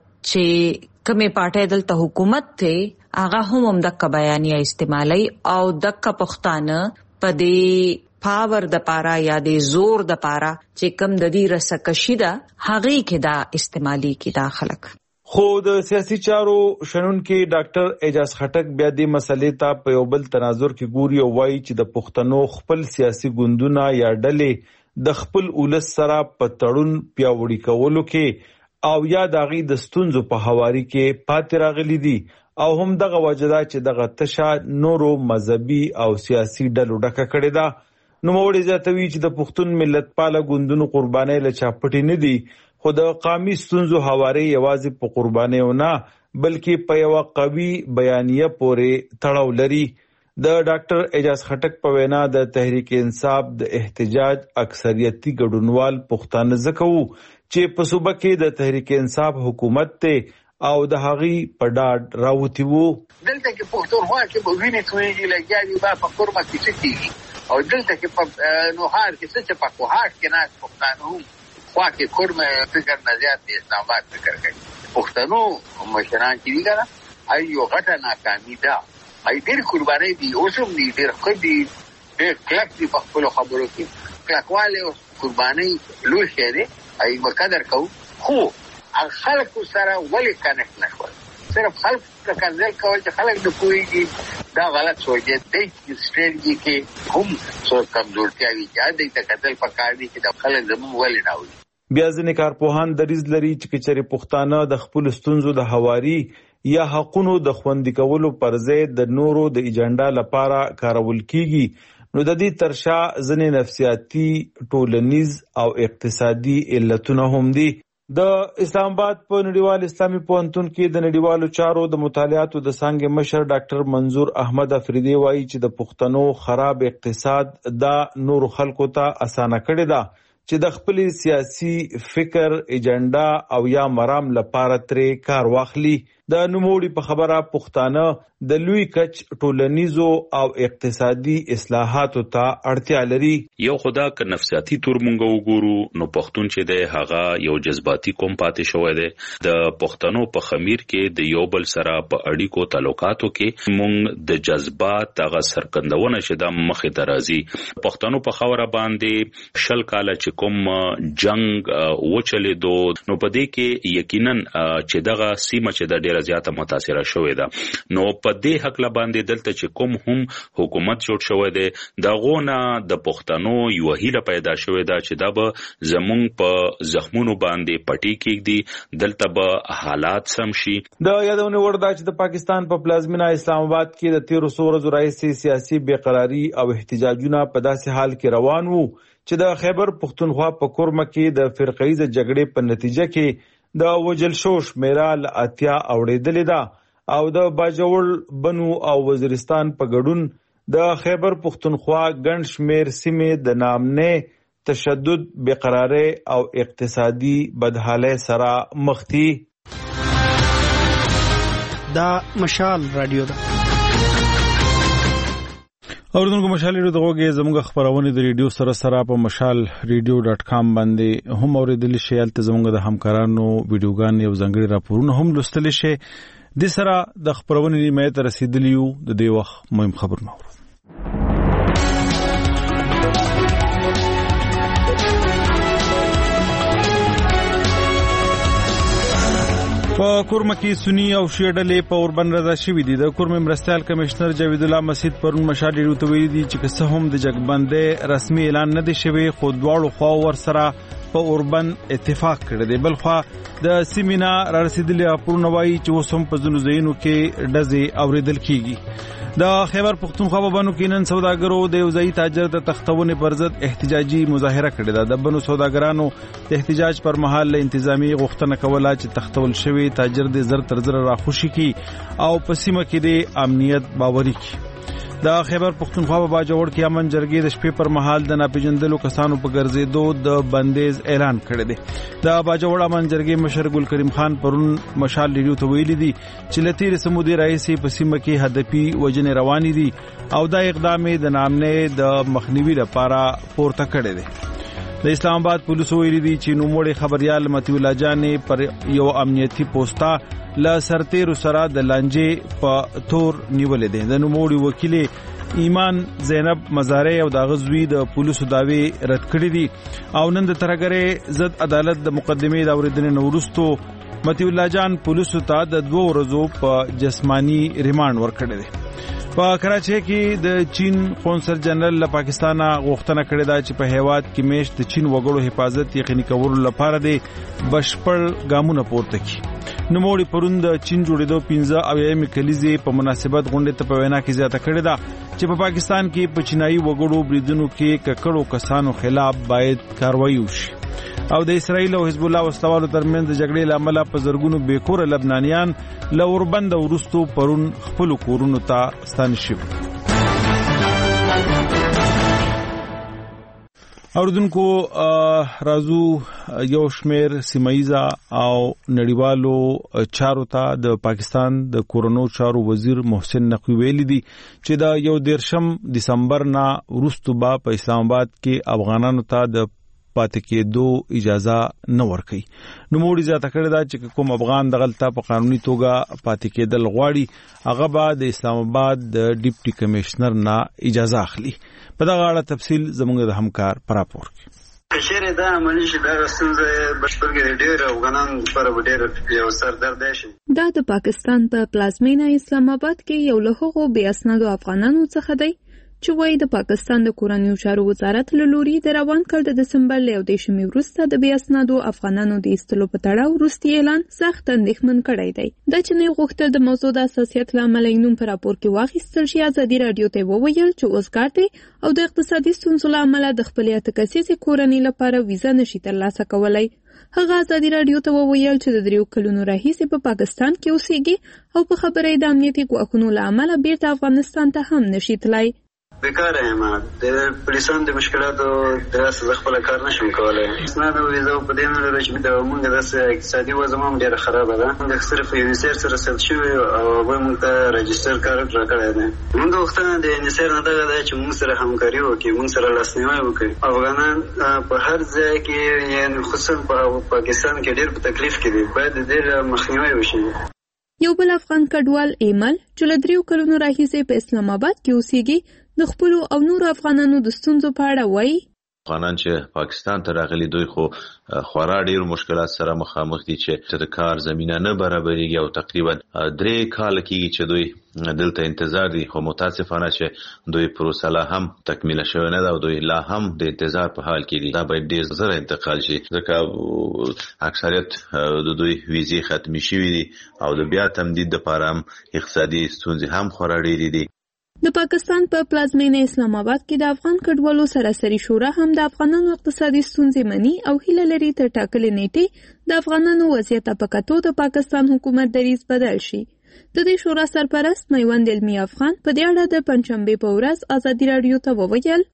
چې کومه پارټي دلته حکومت ته هغه هم دغه بیانیه استعمالي او دغه پښتانه په دې پاور د پارا یا د زور د پارا چې کم د دې رسکشي دا هغه کې دا استعمالي کې داخلك. خو د سیاسي چارو شنونکي ډاکټر اعجاز خټک بیا دې مسلې ته په یو بل تناظر کې ګوري او وایي چې د پښتنو خپل سیاسي ګوندونه یا ډلې د خپل ولس سره په تړون پیاوړي کولو کې او یا د هغې د ستونزو په هواري کې پاتې راغلي دي او هم دغه وجه ده چې دغه تشه نورو مذهبي او سیاسي ډلو ډکه کړې ده. نوموړي زیاتوي چې د پښتون ملتپاله ګوندونو قربانۍ له چاپټې نه دي، خو د قامي ستونزو هواري یوازې په قربانیو نه بلکې په یوه قوي بیانیه پورې تړاو لري. د ډاکټر اعجاز خټک په وینا د تحریک انصاف د احتجاج اکثریتي ګډونوال پښتانه ځکه وو چې په صوبه کې د تحریک انصاف حکومت ته او د هغې په ډاډ راوتي وو. دلته کې پښتونخوا کې به وینې تویېږي لګیا دي با په کورمه کې څه کېږي او دلته کې په نوهار کې څه چې په کوهاټ کې ناست پښتانه هم خوا کې کورمه فکر نه زیات د اسلام آباد فکر کوي. پښتنو مشران چې دي کنه ای یو غټه ناکامي ده، ای ډېر قربانۍ دي، اوس هم دي، ډېر ښه دي، ډېر کلک دي په خپلو خبرو کې. کلکوالی او قربانۍ لوی شی دی، ای به قدر کوو. خو خلکو سره ولې کنیکټ نه شول؟ صرف خلک ته کنځل کول چې خلک نه پوهېږي دا غلط سوچ دی. دی سټریټجي کې هم څو کمزورتیاوي چې دی ته کتل پکار دي چې د خلک زموږ ولې نه اوري. بیا ځینې کارپوهان دریځ لري چې که چېرې پښتانه د خپلو ستونزو د هواري یا حقونو د خوندي کولو پر ځای د نورو د ایجنډا لپاره کارول کیږي نو د دې تر شا ځینې نفسیاتي، ټولنیز او اقتصادي علتونه هم دي. د اسلام آباد په نړیوال اسلامي پوهنتون کې د نړیوالو چارو د مطالعاتو د څانګې مشر ډاکټر منظور احمد افریدي وایي چې د پښتنو خراب اقتصاد دا نورو خلکو ته اسانه کړې ده چې د خپل سیاسي فکر، ایجنډا او یا مرام لپاره ترې کار واخلي. د نوموړي په خبره پښتانه د لوی کچ ټولنیزو او اقتصادي اصلاحاتو ته اړتیا لري. یو خدا که نفسیاتي تور مونږ وګورو نو پښتون چې دی هغه یو جذباتي قوم پاتې شوی دی. د پښتنو په خمیر کې د یو بل سره په اړیکو تعلقاتو کې مونږ د جذبات هغه سرګندونه چې د مخې ته راځي. پښتنو په خاوره باندې 20 کاله چې کوم جنگ وچلېدو نو په دې کې یقینا چې دغه سیمه چې د ډیره زیاته متاثره شوې ده نو په په دې حق باندې دلته چې کوم هم حکومت جوړ شوی دی دغه نه د پښتنو یو هیله پیدا شوې ده چې دا به زمونږ په زخمونو باندې پټي کېږي دلته به حالات سم شي. د یادونه وردا چې د پاکستان په پلازمینه اسلام آباد کې د 13 ورځو راهیسې سیاسي بېقراري او احتجاجونه په داسې حال کې روان وو چې د خیبر پختونخوا په کورمه کې د فرقه‌ایزه جګړې په نتیجه کې د وجل شو شمیره له 80 اوریدلې ده او د باجوړ بنو او وزیرستان په ګډون د خیبر پختونخوا ګڼ شمیر سیمې د نامنه تشدد بېقراري او اقتصادي بدحالۍ سره مخ دي. دا مشال رادیو ده. اوردونکو مشال ریډیو دغه زموږ خبرونه د ریډیو سره په mashalradio.com باندې هم اوریدل شي. البته زموږ د همکارانو ویډیوګان یو ځانګړي راپورونه هم لوستل شي. د سره د خبرونه نیمه ته رسیدلیو د دې وخت مهم خبرونه په کورمه کې سنی او شیعه ډلې په اوربند رضا شوي دي. د کورمه مرستیال کمشنر جاوید الله مسعود پرون مشال ریډیو ته ویلي دي چې که څه هم د جګبندۍ رسمي اعلان نه دی شوی خو دواړو خوا ورسره په اوربند اتفاق کړی دی. بلخوا د سیمینا را رسیدلي راپورونه وایي چې اوس هم په ځینو ځایونو کې ډزې اوریدل کیږي. د خیبر پختونخوا په بانو کې نن سوداګرو د یو ځای تاجر د تختونې پر ضد احتجاجي مظاهره کړې ده. د بانو سوداګرانو د احتجاج پر مهال له انتظامی غوښتنه کوله چې تختول شوی تاجر د زر تر زر راخوشي کی او په سیمه کې د امنیت باوري کی. د خیبر پختونخوا په باجوړ کې امن جرګې د شپې پر مهال د ناپېژندلو کسانو په ګرځېدو د بندیز اعلان کړی دی. د باجوړ امن جرګې مشر ګل کریم خان پرون مشال ریډیو ته ویلي دي چې له تېرې سمودې راهیسې په سیمه کې هدفي وژنې روانې دي او دا اقدام د نامنې د مخنیوي لپاره پورته کړی دی. د اسلام آباد پولیسو ویلي دي چې نوموړی خبريال متي الله جانې پر یو امنیتي پوسټا ل سرتیرو سره د لانجې په تور نیولې دي. د نوموړي وکیل ایمان زینب مزارې او د غزوی د پولیسو داوی رد کړی دي او نن د ترګره ضد عدالت د مقدمې د اوریدنې نورستو متي الله جان پولیسو ته د 2 ورځو په جسمانی ریماند ورکړی دی. په کراچۍ کې د چین قونصل جنرال له پاکستان غوښتنه کړې ده چې په هیواد کې میشت د چین وګړو حفاظت یقیني کولو لپاره د بشپړ ګامونه پورته کړي. نوموړي پرون د چین جوړېدو 15 کلیزې په مناسبت غونډې ته په وینا کې زیاته کړې ده چې په پاکستان کې په چینایي وګړو بریدونو کې ککړو کسانو خلاف باید کاروایی وشي او د اسرایل او حزب الله وسلوالو ترمنځ د جګړې لامل په زرګونو بیکور لبنانیان له اوربند ورستو پرون خپل کورونو ته ستانه شوي. اوردونکو رازو یو شمیر سیمایزه او نړیوالو چارو ته د پاکستان د کورونو چارو وزیر محسن نقوی ویلي دي چې د 1 دسمبر نه وروسته به په اسلام آباد کې افغانانو ته د پاتې کېدو اجازه نه ورکوي. نوموړي زیاته کړې ده چې کوم افغان دغلته په قانوني توګه پاتې کېدل غواړي هغه به د اسلام آباد د ډیپټي کمشنر نه اجازه اخلي. په دغه اړه تفصیل زموږ د همکار پر راپور کې. کشر دا عملی شي دا ستونزه بشپړ ډېر افغانان پر ډېر یو سردرد شي. دا د پاکستان په پلازمینه اسلام آباد کې یو له هغو بې اسنادو افغانانو څخه دی چې وایي د پاکستان د کورنیو چارو وزارت له لوري د روان کال د دسمبر له 11 وروسته د بې اسنادو افغانانو د ایستلو په تړاو وروستي اعلان سخت اندېښمن کړی دی. دا چې نه غوښتل د موضوع د حساسیت له امله نوم په راپور کې واخیستل شي. ازادي راډیو ته وویل چې اوس کار دی او د اقتصادي ستونزو له امله د خپلې 8 کسیزې کورنۍ لپاره ویزه نشي ترلاسه کولی. هغه ازادي راډیو ته وویل چې د 3 کلونو راهیسې په پاکستان کې اوسېږي او په خبرې د امنیتي ګواښونو له امله بیرته افغانستان ته هم نشي تللی. بیکاره یم د پولیسانو د مشکلاتو دراسه خپل کار نشم کولای. اسناد او ویزه په دې نه لري چې د موږ د اقتصادي وضع هم ډیره خراب ده. موږ صرف یو نسر سره سل شوی او موږ ته رجستر کارت راکړی دی. موږ وختونه د نسر نه دغه دی چې موږ سره همکاري وکړي، موږ سره لاسنیوي وکړي. افغانان په هر ځای کې یعنی خصوصا په پاکستان کې ډیر په تکلیف کې دي، باید د مخنیوي وشي. یو بل افغان کډوال ایمل چې له 3 کلونو راهیسې په اسلام آباد کې اوسېږي د خپلو او نورو افغانانو د ستونزو په اړه وایي. افغانان چې پاکستان ته راغلي دوی خو خورا ډیر مشکلات سره مخامخ دي چې د کار زمينه نه برابرېږي او تقریبا 3 کال کېږي چې دوی دلته انتظار دي خو متاسفانه چې دوی پروسه لا هم تکمیل شوی نه ده او دوی لا هم د انتظار په حال کې دي. دا باید ډیر زر انتقال شي ځکه اکثریت د دوی ویزې ختمي شوې دي او د بیا تمدید لپاره هم اقتصادي ستونزې هم خورا ډېرې دي. د پاکستان په پلازمینه اسلام آباد کې د افغان کډوالو سراسري شورا هم د افغانانو اقتصادي ستونزې مني او هیله لري تر ټاکلې نیټې د افغانانو وضعیت په کتو د پاکستان حکومت دریځ بدل شي. د دې شورا سرپرست میوند علمي افغان په دې اړه د پنځشنبې په ورځ ازادي راډیو ته وویل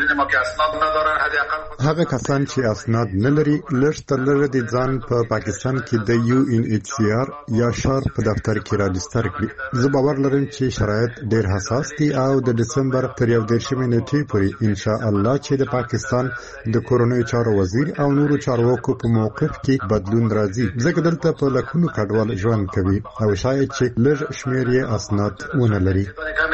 هغه کسان چې اسناد نه لري لږ تر لږه د ځان په پاکستان کې د UNHCR یا شار په دفتر کې راجستر کړي. زه باور لرم چې شرایط ډېر حساس دي او د دسمبر تر 11 نیټې پورې ان شاء الله چې د پاکستان د کورونی چارو وزیر او نورو چارواکو په موقف کې بدلون راځي. ځکه دلته په لکونو کډوال ژوند کوي او شاید چې لږ شمېر یې اسناد ونه لري.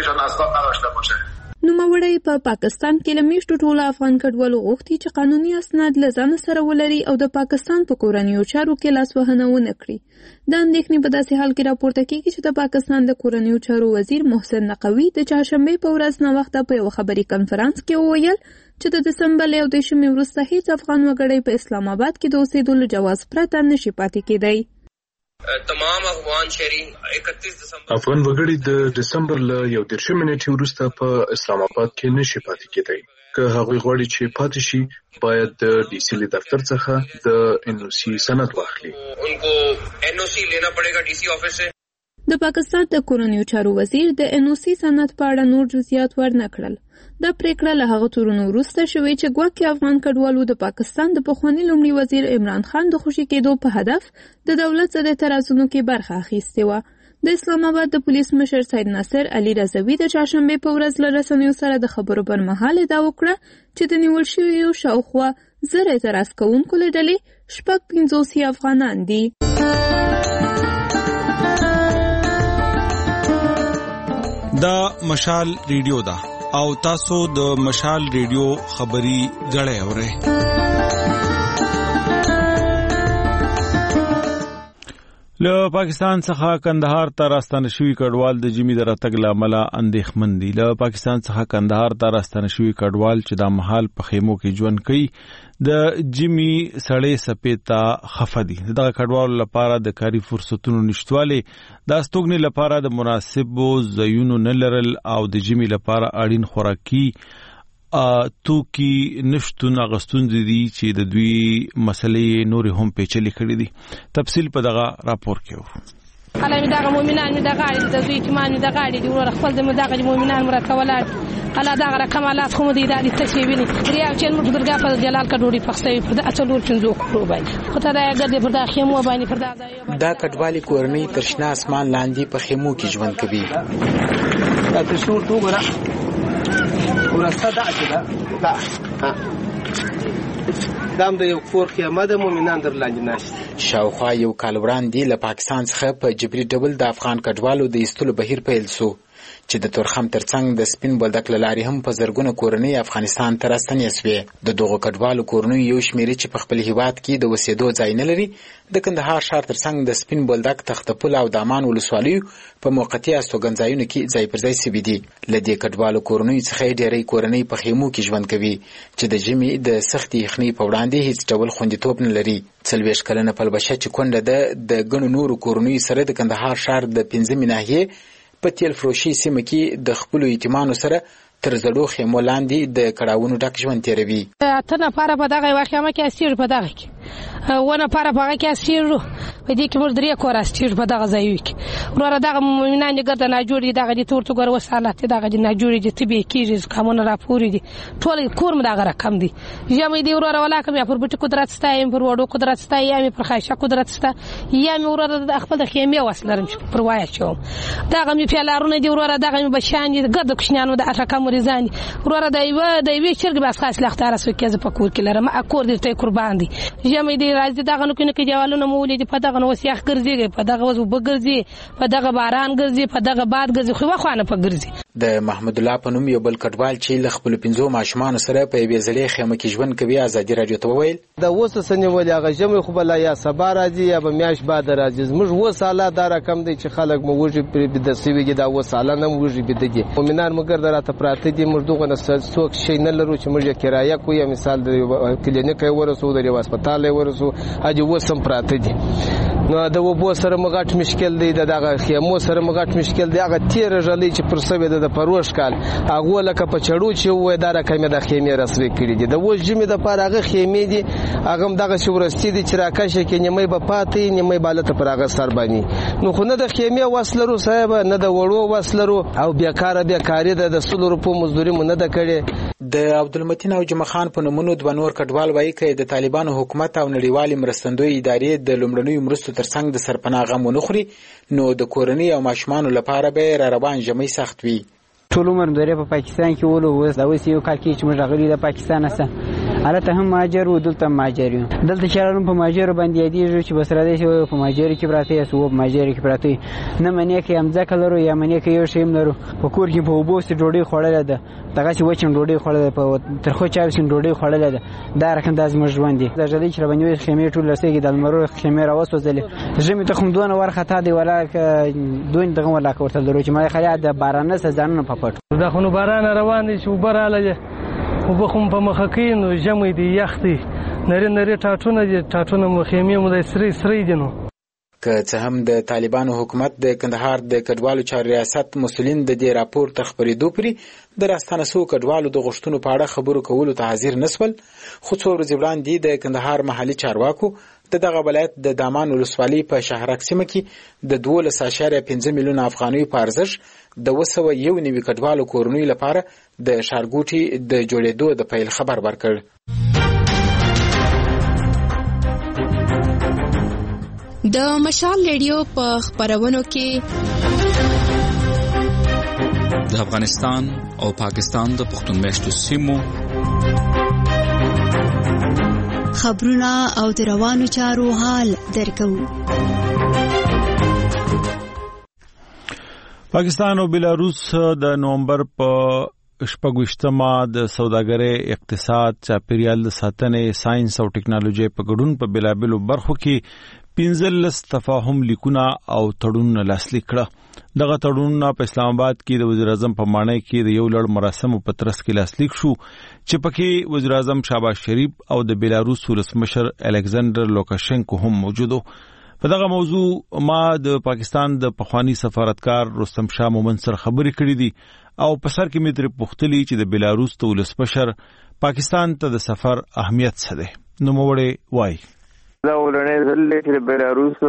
نوموړی په پاکستان کې له میشتو ټولو افغان کډوالو غوښتي چې قانوني اسناد له ځان سره ولري او د پاکستان په کورنیو چارو کې لاسوهنه ونه کړي. د اندېښنې په داسې حال کې راپورته کېږي چې د پاکستان د کورنیو چارو وزیر محسن نقوي د چهارشنبې په ورځ ناوخته په یو خبري کنفرانس کې وویل چې د دسمبر له 11 وروسته هیڅ افغان وګړی په اسلام آباد کې د اوسېدلو جواز پرته نشي پاتې کېدی. تمام افغان شهري 31 افغان وګړي د دسمبر له 11 نیټې وروسته په اسلام آباد کې نشي پاتې کېدی. که هغوی غواړي چې پاتې شي باید د DC دفتر څخه د NOC سند واخلي. انکو NOC لینا پڑेगा DC آفس سے. د پاکستان د کورنیو چارو وزیر د NOC سند په اړه نور جزئیات ورنکړل. دا پریکړه له هغه تورونو وروسته شوې چې ګواکې افغان کډوالو د پاکستان د پخواني لومړي وزیر عمران خان د خوشي کېدو په هدف د دولت سره اعتراضونو کې برخه اخیستې وه. د اسلام آباد د پولیس مشر سید ناصر علي رضوي د چهارشنبې په ورځ له رسنیو سره د خبرو پر مهال ادعا وکړه چې د نیول شویو شاوخوا 1000 اعتراض کوونکو له ډلې 55 افغانان دي. دا مشال ریډیو ده او تاسو د مشال ریډیو خبري غړې اورئ. له پاکستان څخه کندهار ته راستنه شوی کډوال د جمی د راتګ لامل اندېښمن دي. له پاکستان څخه کندهار ته راستنه شوی کډوال چې د محل په خیمو کې ژوند کوي د جمی سړې سپېتا خفه دي. دغه کډوالو لپاره د کاري فرصتونو نشټواله د استوګنې لپاره د مناسبو ځایونو نه لرل او د جمی لپاره اړین خوراکي توکي نشټون اغستون دي چې د دوی مسلې نور هم پیچلې کړې دي. تفصیل په دغه راپور کې وو. خلک دغه مؤمنان می دغه اړ د دوی ایمان می دغه اړ دي ور خپل د دغه مؤمنان مرکولات الله دغه کمالات خو دې د تشویبني ریاو چې موږ درګه په جلال کډوړي پخسوي پر د اصلور چنزو خو باندې خو ته دا ګرځي پر د خیمو باندې پر دا کډوالي کورنۍ تر شنه اسمان لاندې په خیمو کې ژوند کوي. دا څو تو ګره ورسته دا دام د یو کور خیمه د مؤمنان در لاندې ناشته. شاوخوا یو کال وړاندې له پاکستان څخه په جبري ډول د افغان کډوالو د ایستلو بهیر پیل شو چې د تورخم ترڅنګ د سپین بولدک لاري هم په زرګونه کورنۍ افغانستان ته راستنې شوې. د دغو کډوالو کورنۍ یو شمېر چې په خپل هیواد کې د وسیدو ځای نه لري د کندهار ښار ترڅنګ د سپین بولدک تختپل او دامان ولسوالیو په موقتي استوګنځایونو کې ځای پر ځای سوي دي. له دې کډوالو کورنۍ څخه ډېری کورنۍ په خیمو کې ژوند کوي چې د ژمي د سختې یخنۍ په وړاندې هیڅ ډول خوندیتوب نه لري. 40 کلنه پلبشه چې کونډه ده د ګڼو نورو کورنیو سره د کندهار ښار د 15 ناحیې په تیل فروشي سیمه کې د خپل یتیمانو سره تر زړو خیمو لاندې د کړاوونو ډک ژوند تیروي. ته نه پاره په دغه واخیمه کې اسیر په دغه کې ونه پاره په هغه کې اسیر په دې کې موږ درې کور اسیر په دغه ځای کې وراره دغه مؤمنان ګرځي نه جوړي دغه دي تور تو ګر وسالات دغه دي نه جوړي دي تبي کیږي کومه راپوري دي ټول کور مې دغه رقم دي یم دي وراره ولا کوم پر بټ قدرت ستایم پر وړو قدرت ستایم پر خایشه قدرت ستا یم وراره د خپل خیمه وسلرم پر وای چوم دغه مې پیلارونه دي وراره دغه مې بشان دي ګرد کښنانو د اشکا مریزان وراره دایوي چرګ بس خاص لختار سو کېز په کور کې لرم اکور دي ته قربان دي یم دي راځي دغه نو کې جوالونه مولې دي په دغه نو وسیاخ ګرځي په دغه وز وبګرځي په دغه باران ګرځي په دغه باد ګرځي خو خو نه په ګرځي. د محمد الله په نوم یو بل کډوال چې له خپل 5 ماشومان سره په یوې ځلې خیمه کې ژوند کوي ازادي رادیو ته وویل د اوس سنیول هغه جمع خو بل یا سبا راځي یا به میاش بعد راځي موږ و سالا دا رقم دی چې خلک مو وږي پر د سویږي دا و سالا نه وږي بده دي مومنان مګر دراته پراته دي موږ دغه څوک شي نه لرو چې موږ کرایه کوی مثال د کلینیک ورسو د هسپتال ورسو اجي وسم پراته دي نو د وبو سره مغاټ مشکل دی دغه خیمو سره مغاټ مشکل دی هغه تیر ژلې چې پر سبه د پروش کال هغه لکه په چړو چې وې دا رقم د خیمه رسوي کړی دي د وجمه د پاره هغه خیمه دي هغه دغه شورستی دي چې راکشه کې نیمه به پاتې نیمه بالته پر هغه سر باندې نو خو نه د خیمه وسلرو صاحب نه د وړو وسلرو او بیکاری د 100 روپو مزدوري مونږ نه کړي د عبدالمتین او جمع خان په نومونو د نور کډوال وایي چې د طالبانو حکومت او نړیوالې مرستندوی ادارې د لومړنیو مرستو ترڅنګ د سرپناه غم ونه خوري نو د کورنۍ او ماشومان لپاره به را روان ژمی سخت وي ټول عمر دوی په پاکستان کې ولو اوس دا اوس یو کال کې چې موږ راغلي د پاکستان سره البته هم ماجر و دلته ماجر یو دلته چارون په ماجر باندې یادېږي چې بسره دې شو په ماجر کې براته سو په ماجر کې براته نه منې کې هم ځکه لرو یا منې کې یو شیم لرو په کور کې په وبوس ډوډۍ خوړل ده دغه چې وچن ډوډۍ خوړل په ترخو چاوسین ډوډۍ خوړل ده دا رقم د ازمر ژوند دي د جلې چې باندې خیمه ټول لسېږي د المرو خیمه راوسوځلې ژمي ته کوم دونه ور خطا دی ولا دوی دغه ولا کوته درو چې ما خلیا د بارانه سزانه پپټ دا خو نو باران روان دي چې وبراله وبخم په مخکین او جمع دي یختي نری ټاټونه مخیمه مو د سری دي نو که څه هم د طالبانو حکومت د کندهار د کډوالو چارو ریاست مسولین د دې راپور تر خبرېدو پورې د راستانه سو کډوالو د غوښتنو په اړه خبرو کولو ته حاضر نسول خو څو ورځې وړاندې د کندهار محلي چارواکو دغه ولایت د دامان ولسوالۍ په شهرک سیمه کې د 12.5 میلیون افغانۍ په ارزښت د 291 کډوالو کورنیو لپاره د ښارګوټي د جوړېدو د پیل خبر ورکړ. د مشال ریډیو په خبرونو کې د افغانستان او پاکستان د پښتون میشتو سیمو خبرونه او د روانو چارو حال درکو. پاکستان او بلاروس د نومبر په شپږویشتمه د سوداګرۍ اقتصاد چاپیریال د ساتنې ساينس او ټکنالوژي په ګډون په بلابلو برخو کې 15 تفاهم لیکونه او تړونونه لاسلیک کړه. دغه تړونونه په اسلام آباد کې د وزیر اعظم په مانای کې د یو لړ مراسمو په ترڅ کې لاسلیک شو چې پکې وزیر اعظم شهباز شریف او د بلاروس ولسمشر الکساندر لوکاشنکو هم موجودو. په دغه موضوع ما د پاکستان د پخوانی سفارتکار رستم شاه مومن سره خبرې کړې دي او په سر کې مې ترې پوښتلي چې د بلاروس د ولسمشر پاکستان ته د سفر اهمیت څه دی. نو موړې وایي دا ولنې ځلې چې بلاروس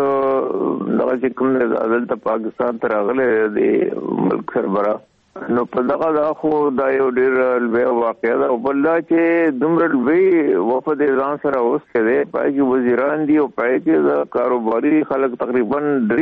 دغه چې کوم د پاکستان ته راغلي د ملک سربرا نو په دغه خو دا یو ډېر لوی واقعه ده او بل دا چې دومره لوی وفد ځان سره اوس کړي پای کې وزیران دي او پای کې د کاروباري خلک تقریبا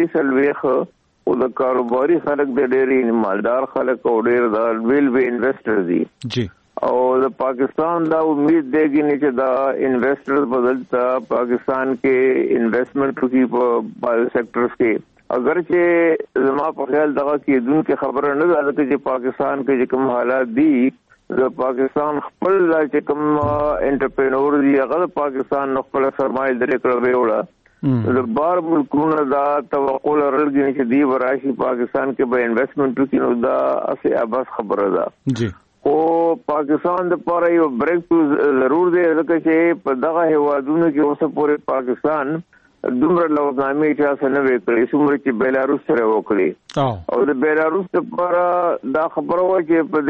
300 او د کاروباري خلک د ډېری مالدار خلک او ډېر د ویل انویسټر دي جی او د پاکستان دا امید دیږي چې دا انویسټر بدلتا پاکستان کې انویسټمنٹ کی په سیکټرز کې اگر چې زما په خیال دغه کې دن کې خبره نه ده چې پاکستان کې کوم حالات دي د پاکستان خپل چې کوم انټرپرینور دي هغه پاکستان خپل سرمایه درې کړو وړه د بار ملکونو دا توقع لرل چې دی وراشي پاکستان کې به انویسټمنٹ کی نو دا اسه اباس خبره ده جی او پاکستان د پاره یو بریک ټو ضرور دی لکه چې په دغه هوادونو کې اوسه پورې پاکستان دومره لوزنامې چې څنګه وکړي څومره چې بیلاروس سره وکړي او د بیلاروس لپاره دا خبره و چې په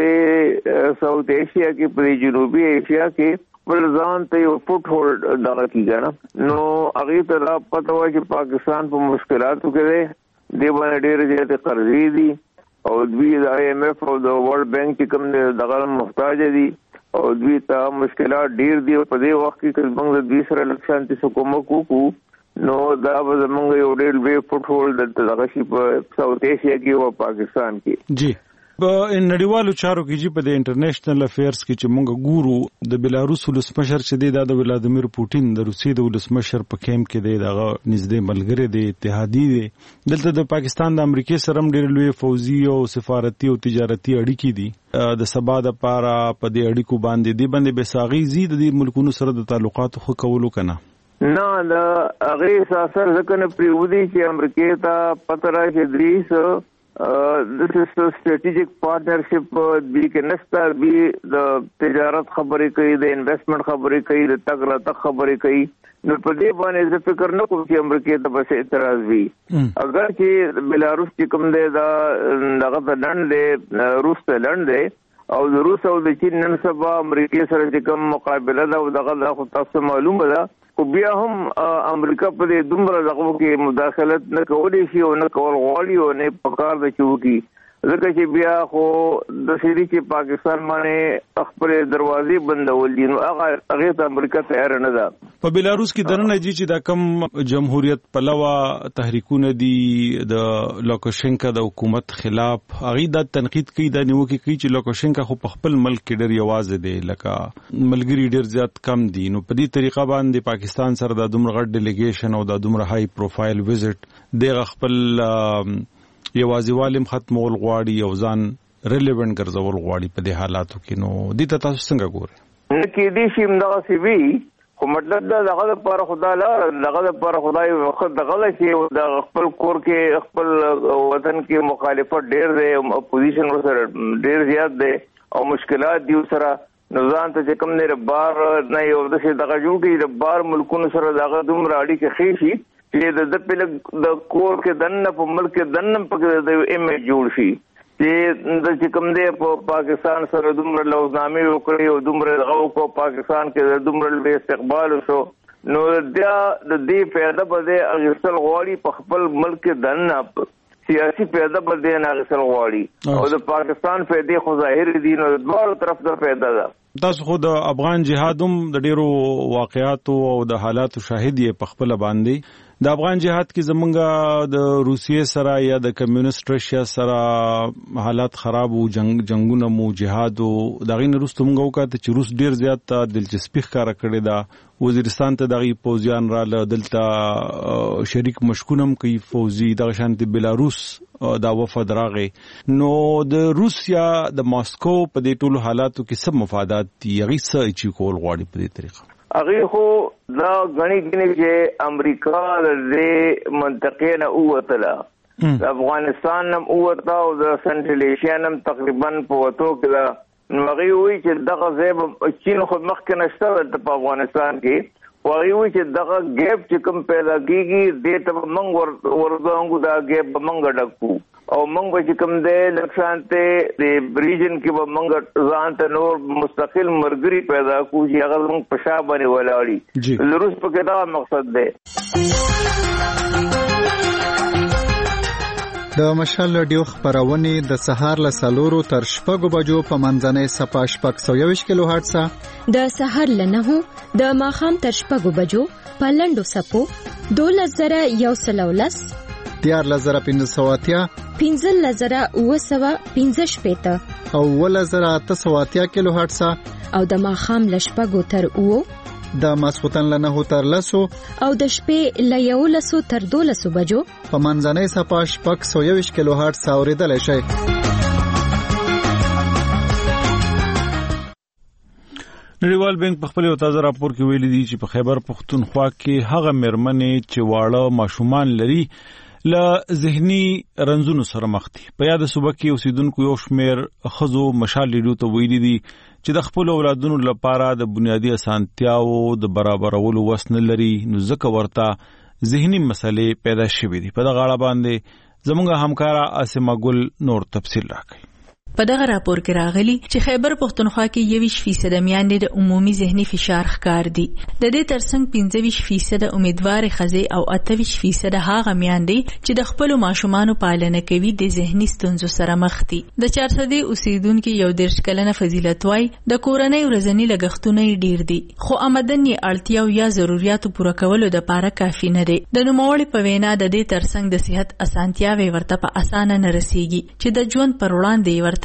دې ساوث ایشیا کې په جنوبي ایشیا کې ولزان ته یو فوټ هولډ دغه کیږي نو هغه ته را پته و چې پاکستان په مشکلاتو کې دی د باندې ډېر زیات قرضې دي او دوی د IMF او د ورلد بانک کوم دغه محتاج دي او دوی ته مشکلات ډیر دي په دې وخت کې موږ د 20 لک شانتي حکومت کو نو دا به موږ یو ډیر وی فوټ هولډ دغه شي په ساوث ایشیا کې او پاکستان کې جی په نړیوالو چارو کې چې په د انټرنیشنل افیرز کې چې موږ ګورو د بلاروس ولسمشر چې دی د ولادیمیر پوتین د روسیې د ولسمشر په کیمپ کې دی دغه نږدې ملګری دی اتحادی دی دلته د پاکستان د امریکای سره هم ډېر لوی فوزي او سفارتي او تجارتي اړیکې دي د سبا د پاره په دې اړیکو باندې دی باندې به ساغي زید د ملکونو سره د تعلقاتو خو کولو کنه نه دا هغه اساسا ځکه نه پریودي چې امریکای ته پته راځي دریس this is a strategic partnership بی کې نستا بی د تجارت خبرې کوي د انویسټمنٹ خبرې کوي د تګ راتګ خبرې کوي نو په دې باندې زه فکر نه کوم چې امریکا ته بس اعتراض وي اگر چې بلاروس چې کوم دی دا دغه د لند دی روس ته لند دی او د روس او د چین نن سبا امریکا سره چې کوم مقابله ده او دغه خو تاسو معلومه ده خو بیا هم امریکا په دې دومره دغه کې مداخلت نه کولی شي او نه کول غواړي او نه پکار د چوکي ځکه چې بیا خو د سړي چې پاکستان باندې خپل دروازې بندول دي نو هغه ته امریکا تیار نه ده په بلاروس کې درنه چې دا کم جمهوریت پلوه تحریکونه دي د لوکاشینکا د حکومت خلاف هغه د تنقید کوي د نیوکه کوي چې لوکاشینکا خو په خپل ملک کې ډېر یوازې دی لکه ملګری ډېر زیات کم دي نو په دې طریقه باندې پاکستان سره د دومره غټ ډیلیګیشن او د دومره های پروفایل وزټ د خپل یوازیوالم ختمول غواړي او ځان ریلیونټ ګرځول غواړي په دې حالاتو کې نو دې ته تاسو څنګه ګورئ نه کې دې شي مدغه سی وی خو مطلب دا دغه لپاره خدای دغه لپاره خدای وخت دغه شي د خپل کور کې خپل وطن کې مخالفت ډېر دی اپوزیشن سره ډېر زیات دی او مشکلات دي سره نظام ته کوم نه بار نه یو د دغه جوړي د بار ملکونو سره دغه دومره اړیکې خېشي چې د پله د کور کې دنه په ملک دنه په د ایمیج جوړ شي چې د کوم دی په پاکستان سره دومره لوزنامې وکړي او دومره دغه کو پاکستان کې دومره به استقبال وشو نو دا د دې پیدا بده اغسل غواړي په خپل ملک دنه سیاسي پیدا بده نه اغسل غواړي او د پاکستان پیدا خو ظاهر دي نو د دوه طرف ته پیدا ده تاسو خو د افغان جهادم د ډیرو واقعاتو او د حالاتو شاهد یې په خپل باندې د افغان جهاد کې زمونږه د روسیې سره یا د کمیونست رشیا سره حالات خراب او جنگونه مو جهاد او دغه نه رستم غوکاته چې روس ډیر زیات دلچسپي ښکارا کړې ده وزیرستان ته دغه پوزیان را دلته شریک مشکونم کوي فوزي د شانتي بلاروس دا وفد راغې نو د روسیا د ماسکو په دې ټولو حالاتو کې سب مفادات دي هغه څه چې کول غواړي په دې طریقه هغه خو دا غني چې امریکا د منطقې نه اوتله د افغانستان هم اوته او د سنټرل ایشیا هم تقریبا په وته کې نو هغه وی چې دغه ځای چین خو مخکې نشته په افغانستان کې وایي چې دغه ګیپ چې کوم پیدا کیږي د ته موږ ورغونګو دا ګیپ موږ ډکو او موږ چې کوم د لکشانته د ریجن کې به موږ ځان ته نور مستقل مرګري پیدا کوو چې هغه موږ په شا باندې ولاړی لروس په کې دا مقصد دی د مشال رادیو خبرونه د سهار له 4 تر 6 بجو په منځنۍ صفه 621 کیلو هرتز د سهار له 9 د ماخام تر 6 بجو په لندو سپو 2113 1515 1515 او 1880 کیلو هرتز او د ماخام له 6 تر 9 د ماسختن له 9 تر 10 او د شپې له 11 تر 12 بجو په منځنۍ صفه 621 کیلو هرتز اوریدل شي نړیوال بانک په خپل یو تازه راپور کې ویلي دی چې په خیبر پختونخوا کې هغه مېرمنې چې واړه ماشومان لري له ذهني رنځونو سره مخ دي په یاد صوبه کې اوسیدونکو یو شمېر ښځو مشال ریډیو ته ویلي دي چې د خپل اولادونو لپاره د بنیادی اسانتیاو د برابرولو وس نه لري نو ځکه ورته ذهني مسلې پیدا شوې دي په دغه اړه باندې زموږ همکارا اسما ګل نور تفصیل راکړي په دغه راپور کې راغلي چې خیبر پختونخوا کې 21% میندې د عمومي ذهني فشار ښکار دي د دې ترڅنګ 25% امیدوار ښځې او 28% هغه میندې چې د خپل ماشومانو پالنه کوي د ذهني ستونزو سره مخ دي د 400 اوسیدونکو یو 10 کلنه فضیلت وای د کورنۍ ورځنی لګښتونه ډیر دي خو آمدنی اړتیاو یا ضرورتو پوره کولو د لپاره کافي نه دي د نوموړي په وینا د دې ترڅنګ د صحت اسانتیاوي ورته په اسانه نه رسیږي چې د ژوند پر وړاندې ورته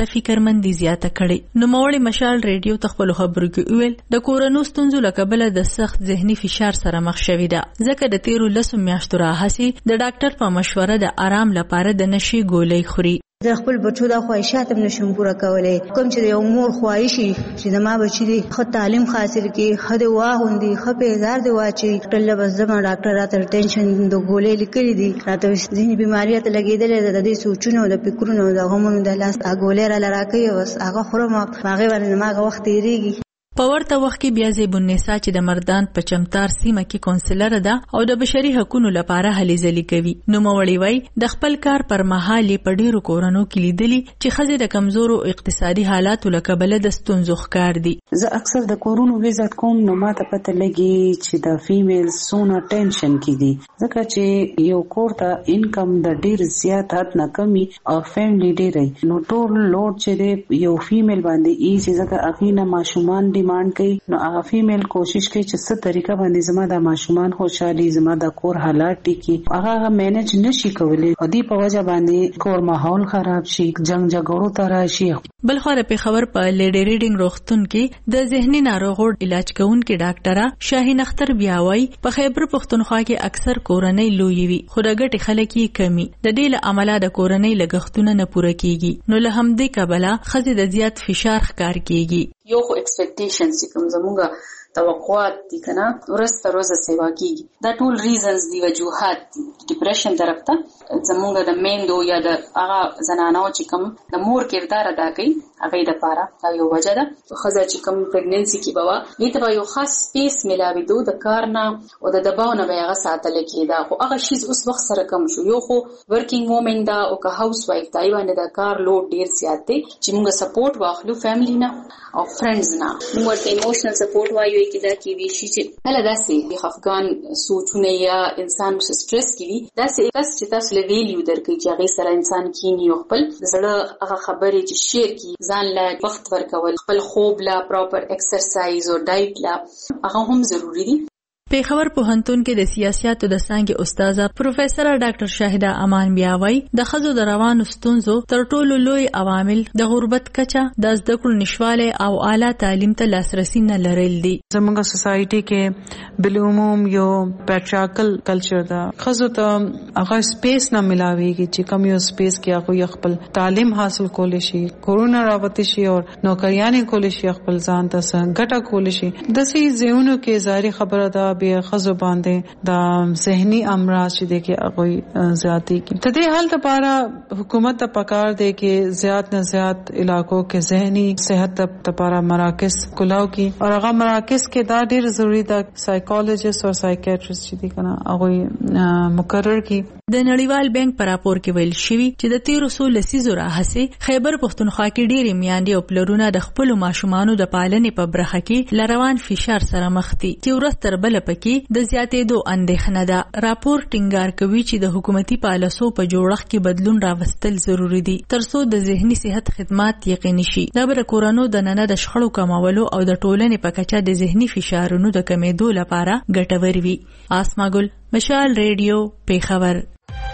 زیاته فکرمندي زیاته کړي. نوموړي مشال ریډیو ته خپل خبرو کې ویل د کورونو ستونزو له کبله د سخت ذهني فشار سره مخ شوې ده، ځکه د تیرو 10 میاشتو راهیسې د ډاکټر په مشوره د آرام لپاره د نشي ګولۍ خوري. د خپل بچو د خواهشات هم نشم پوره کولای. کوم چې یو مور خواهشي چې د ما بچی دی خو تعلیم حاصل کړي، خو د واغوندي، خو په هزار دی واچي ټل بس زما ډاکټر راته ټینشن د ګولې لیکلي دي، راته ځینې بیماریات لګېدلې د دې سوچونو د فکرونو د غمونو د لاس اګولې را لراکې بس هغه خورم هغه باندې ما وخت تیریږي. په ورته وخت کې بیا زیب النساء چې د مردان په چمتار سیمه کې کونسلر ده او د بشري حقوقو لپاره هلې ځلې کوي. نوموړي وایي د خپل کار پر مهال په ډیرو کورونو کې لیدلي چې ښځې د کمزورو اقتصادي حالاتو له کبله د ستونزو ښکار دي. زه اکثر د کورونو وزت کوم نو ماته پته لګي چې د فیمیل سونه ټینشن کې دي، ځکه چې یو کور ته انکم د ډیر زیات حد نه کمی او فیملی ډیرې نو ټول لوډ چې یو فیمیل باندې ای چې ځکه اغینه ماشومان ډیماند کوي نو هغه فیمیل کوشش کوي چې څه طریقه باندې زما د ماشومان خوشحالي زما د کور حالات ټیکی هغه مینج نشي کولای او دی په وجه باندې کور ماحول خراب شي، جنگ جګړو ته راشي. بل خو په خبر په لیډي ریډینګ روغتون کې د ذهني ناروغو علاج کوونکي ډاکټره شاهین اختر بیا وایي په خیبر پښتونخوا کې اکثر کورنۍ لوی وي خو د ګټې خلک یې کمی، د دې له امله د کورنۍ لګښتونه نه پوره کیږي، نو له همدې کبله ښځې د زیات فشار ښکار کیږي. یو خو ایکسپیکټیشنز چې کوم زموږه توقعات دي کنه ورځ تر ورځې سیوا کیږي، دا ټول ریزنز دی وجوهات دي. ډیپریشن طرف ته زموږ د میندو یا د هغه زنانو چې کوم د مور کردار ادا کوي هغه د پاره دا یو وجه ده. خزه چې کوم پریګننسي کې بوا دې ته یو خاص سپیس ملاوي دو د کار نه او د دباو نه به هغه ساتل کېده، خو هغه شیز اوس وخت سره کم شو. یو خو ورکینګ وومن دا او که هاوس وایف دا باندې د کار لوډ ډیر زیات دی چې موږ سپورټ واخلو فیملی نه او فرندز نه، موږ ته ایموشنل سپورټ وایو کې دا کې وی شي چې هله داسې خفقان سوچونه یا انسان په سټرس کې وي، داسې کس چې تاسو له ویلیو درکې چې هغه سره انسان کینی او خپل زړه هغه خبرې چې شیر کی ځان لا وخت ورکول، خپل خوب لا پراپر ایکسرسایز او ډایټ لا هغه هم ضروری دي. پیښور پوهنتون کې د سیاستو د څانګې استاده پروفیسور ډاکټر شاهده امان بیا وایي د ښځو د روانو ستونزو تر ټولو لوی عوامل د غربت کچه، د زده کړو نشواله او اعلی تعلیم ته لاسرسي نه لرل دي. زموږ سوسایټي کې بالعموم یو پیټریارکل کلچر ده، ښځو ته هغه سپیس نه ملاويږي چې کوم یو سپیس کې هغه خپل تعلیم حاصل کولی شي، کورونه راوتی شي او نوکریانې کولی شي، خپل ځان ته ګټه کولی شي. د سې زیونو کې ظاهري خبره ده به خزو باندې د ذهني امراض چې د کې هغه زیاتی کی ته دې حل لپاره حکومت ته پکار دی کې زیات نه زیات علاقو کې ذهني صحت لپاره مراکز کلاو کی او هغه مراکز کې دا ډیر ضروری ده سایکولوژیست او سایکیاټریست چې دي کنه هغه مقرر کی. د نړیوال بانک پر راپور کې ویل شوی چې د 1300 لسیزو راهسې خیبر پښتونخوا کې ډېری میاندې او پلرونه د خپل ماشومانو د پالنې په برخه کې لروان فشار سره مخ دي چې ورځ تر بله پکې د زیاتېدو اندېښنه ده. راپور ټینګار کوي چې د حکومتي پالیسو په جوړښت کې بدلون راوستل ضروری دي ترڅو د ذهني صحت خدمات یقیني شي. دا به کورونو د ننه د شخړو کمولو او د ټولنې په کچه د ذهني فشارونو د کمېدو لپاره ګټور وي. آسما ګل، مشال ریډیو، پیښور.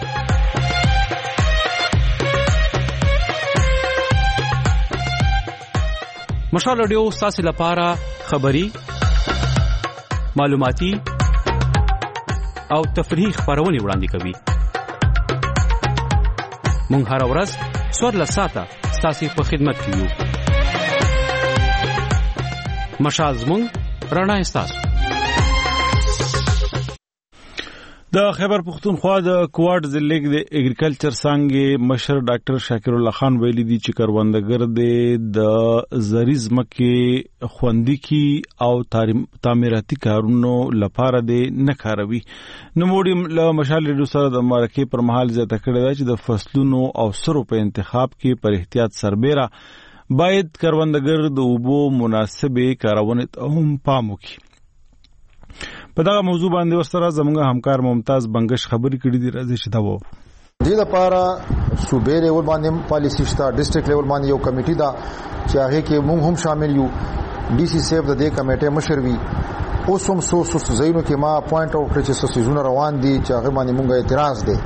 مشال ریډیو ستاسو لپاره خبری، معلوماتي او تفریحي خبرونه وړاندې کوي. مونږ هر ورځ 14 ساعته ستاسو په خدمت کې یو. مشال زموږ رڼا ستاسو. د خیبر پښتونخوا د کوارډ ضلع د اګریکلچر څانګې مشر ډاکټر شاکر الله خان ویلي دي چې کروندګر د زریز مکه خوندې کی او تعمیراتي کارونو لپاره د نه کاروي. نو موږ له مشال ریډیو سره د مرکه پر مهال زیاته کړی دا چې د فصلونو او سرو په انتخاب کې پر احتیاط سربېره باید کروندګر د اوبو مناسبه کارونه هم پام وکړي. په دا موضوع باندې ورسره زموږ همکار ممتاز بنگش خبرې کړې دي، راځي چې دا وو. دې لپاره صوبې لیول باندې پالیسی شته، ډیسټریکټ لیول باندې یو کمیټه ده چې هغه کې موږ هم شامل یو. ډي سي سیف د دې کمیټې مشر وي. اوس هم سو زینو کې ما پوینټ اوټ کړ چې سيزونه روان دي چې هغه باندې موږ اعتراض دي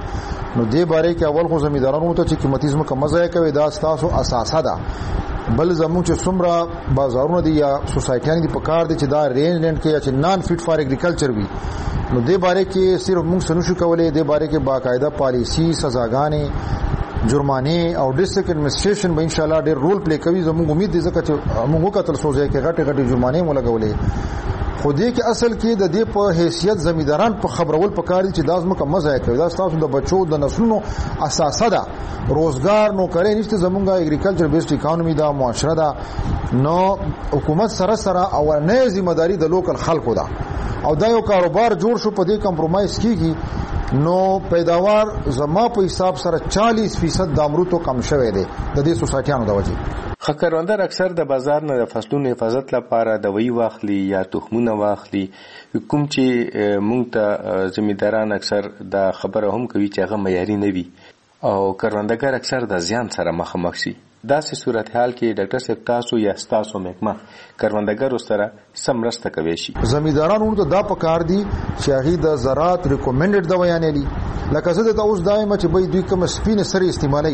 نو دې باره کې اول خو زمیندارانو ته چې قیمتي ځمکه مزه کوي دا تاسو اساسه ده. بل زموږ چې څومره بازارونه دي یا سوسایټیان دي په کار دي چې دا رینج لینډ کې یا چې نان فیټ فار اګریکلچر وي نو دې باره کې صرف موږ سنو شو کولای. دې باره کې باقاعده پالیسی سزاګانې جرمانه او ډیسټریکټ ایڈمنسټریشن به ان شاء الله ډېر رول پلی کوي. زموږ امید دي ځکه چې موږ کتل سوځي کې غټي جرمانه مولګولې خو دې کې اصل کې د دې په حیثیت زمینداران په خبرول پکاري چې داس مکه مزه کوي. دا تاسو د بچو د نسلونو اساسه ده. روزګار نو کوي نشته زمونږه اګریکلچر بیسډ اکانومي دا معاشره ده. نو حکومت سره او نه ځمېداري د لوکل خلکو ده او دا یو کاروبار جوړ شو په دې کمپرمایز کیږي نو پیداوار زما په حساب سره 40% د امرتو کم شوه دی د دې سوسایټیانو د وجې. خکروندر اکثر د بازار نه د فصلونو حفاظت لپاره دوی واخلي یا تخمونه واخلي کوم چې مونږ ته زمینداران اکثر د خبره هم کوي چې هغه معیاري نه وي او کروندګر اکثر د زیان سره مخامخ شي. داسې صورتحال کې ډاکټر صاحب تاسو یا تاسو محکمه کروندګرو سره سمرسته کوي شي. زمیندارانو ته دا پکار دي چې هغه د زراعت ریکمندډ دوايانې دي لکه زه ته اوس دایم چې به دوی کوم سپینه سره استعمالي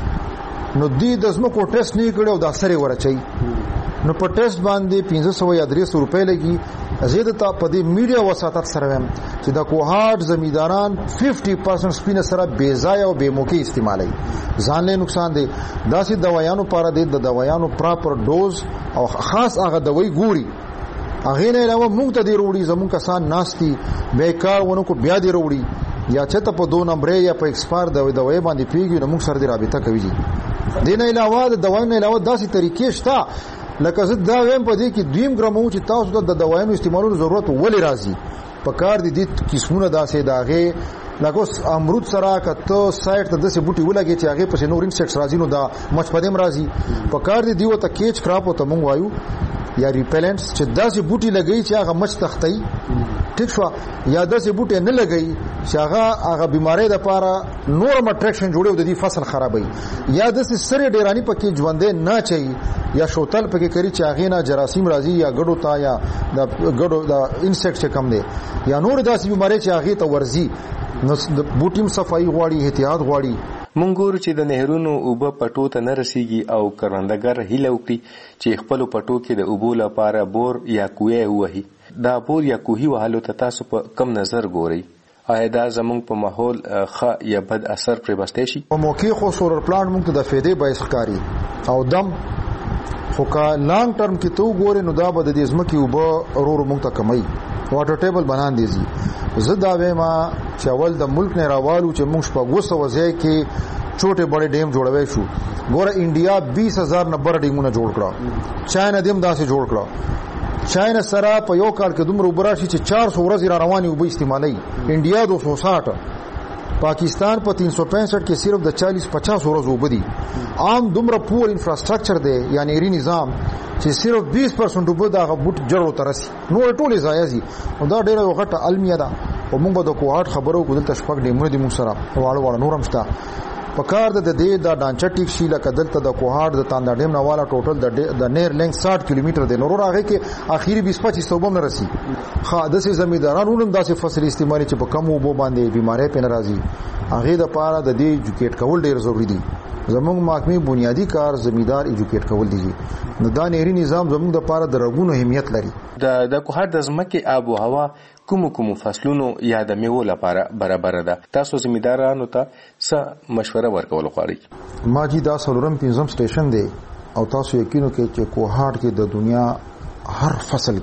نو دی د زمکو ټیسټ نه کړو دا سره ورچي نو په ټیسټ باندې 500 یا 300 روپے لګي. زیاده ته په دې میډیا وساتت سره ویم چې د کوهاټ زمینداران 50% سپینه سره بے ځای او بے موقع استعمالي ځان له نقصان دي. داسې دوايانو لپاره د دوايانو پراپر ډوز او خاص هغه دوايي ګوري هغه نه علاوه موږ ته دی وروړي زموږ کسان ناشتي بیکار ونه کو بیا دی وروړي یا چې ته په 2 نمبر یا په ایکسپایر دوايي باندې پیږي نو موږ سره دی رابطه کوي. دین علاوه د دوايي نه علاوه داسې طریقې شته لکه زه دا ویم په دې کې دویم ګرامو چې تاسو د دوايانو استعمالولو ضرورت ولې راځي په کار دي د قسمونه داسې داغه لکه امرود سره کته سایت ته داسې بوټي ولګي چې هغه په نور انسیکټس راځي نو دا مچ پدیم راځي په کار دي دیو ته کیچ کراپ ته مونږ وایو یا ریپیلنټس چې داسې بوټي لګي چې هغه مچ تختي ټیک شو یا داسې بوټي نه لګي چې هغه بیماری د لپاره نورم اټریکشن جوړو د دې فصل خرابوي یا داسې سره ډیرانی پکې ژوندې نه چي یا شوتل پکې کوي چې هغه نه جراثیم راځي یا ګډو تا یا د ګډو د انسیکټ کم دي یا نور داسې بیماری چې هغه ته ورزي نو د بوټیم صفائی غواړي احتیاط غواړي. مونږ ګورو چې د نهرونو اوبه پټو ته نه رسیږي او کروندګر هیله وکړي چې خپل پټو کې د اوبو لپاره بور یا کوه وهي. دا بور یا کوهي وهلو ته تاسو په کم نظر ګورئ؟ آیا دا زمونږ په ماحول ښه یا بد اثر پرې بسته شي؟ په موقع خو سولر پلانټ مونږ ته د فائدې باعث ښکاري او دم خو کا لانګ ټرم کې تو ګورې نو دا به د دې ځمکې اوبه ورور مونږ ته کمای واټر ټیبل بنان دیږي. زه دا وایم چې اول د ملک نه راوالو چې موږ په 200 ځای کې छोटे बड़े ډیم جوړوي شو. ګوره انډیا 20000 نمبر ډیمونه جوړ کړه چاینا دیم داسې جوړ کړه. چاینا سره په یو کال کې دومره وبراشي چې 400 ورځې را رواني وب استعمالي. انډیا 260 پاکستان په 365 کې صرف د 40-50 ورځې وبدي. عام دومره پور انفراستراکچر دی یعنی ری نظام چې صرف 20% وب دا غبوت جوړو ترسي نو ټولې ځایزي نو دا ډیره غټه علمیه ده. او موږ د کوهاټ خبرو کول ته شپږ ډیمونه دي موږ سره واړه نورم شته په کار د دې د ډانچا ټیک شي لکه دلته د کوهاټ د تاندا ډیم نه والا ټوټل د نیر لنګ 60 کیلومتر دی نور هغه کې اخیری 20-25 صوبم نه رسی. خاصه زمیندارانو هم داسې فصل استعمالي چې په کم وبو باندې بیماری په ناراضي هغه د پاره د دې ایجوکیټ کول ډیر ضروری دي. زموږ محکمې بنیادی کار زمیندار ایجوکیټ کول دي. نو دا نهري نظام زموږ د پاره د رغونو اهمیت لري. د کوهاټ د ځمکې آب او هوا کوم فصلونو یا د میوو لپاره برابر ده. تاسو زمیندارانو ته څه مشوره ورکول غواړئ؟ ما جی دا سلورم پنځم سټیشن دی او تاسو یقینو کې چې کوهاټ کې د دنیا هر فصل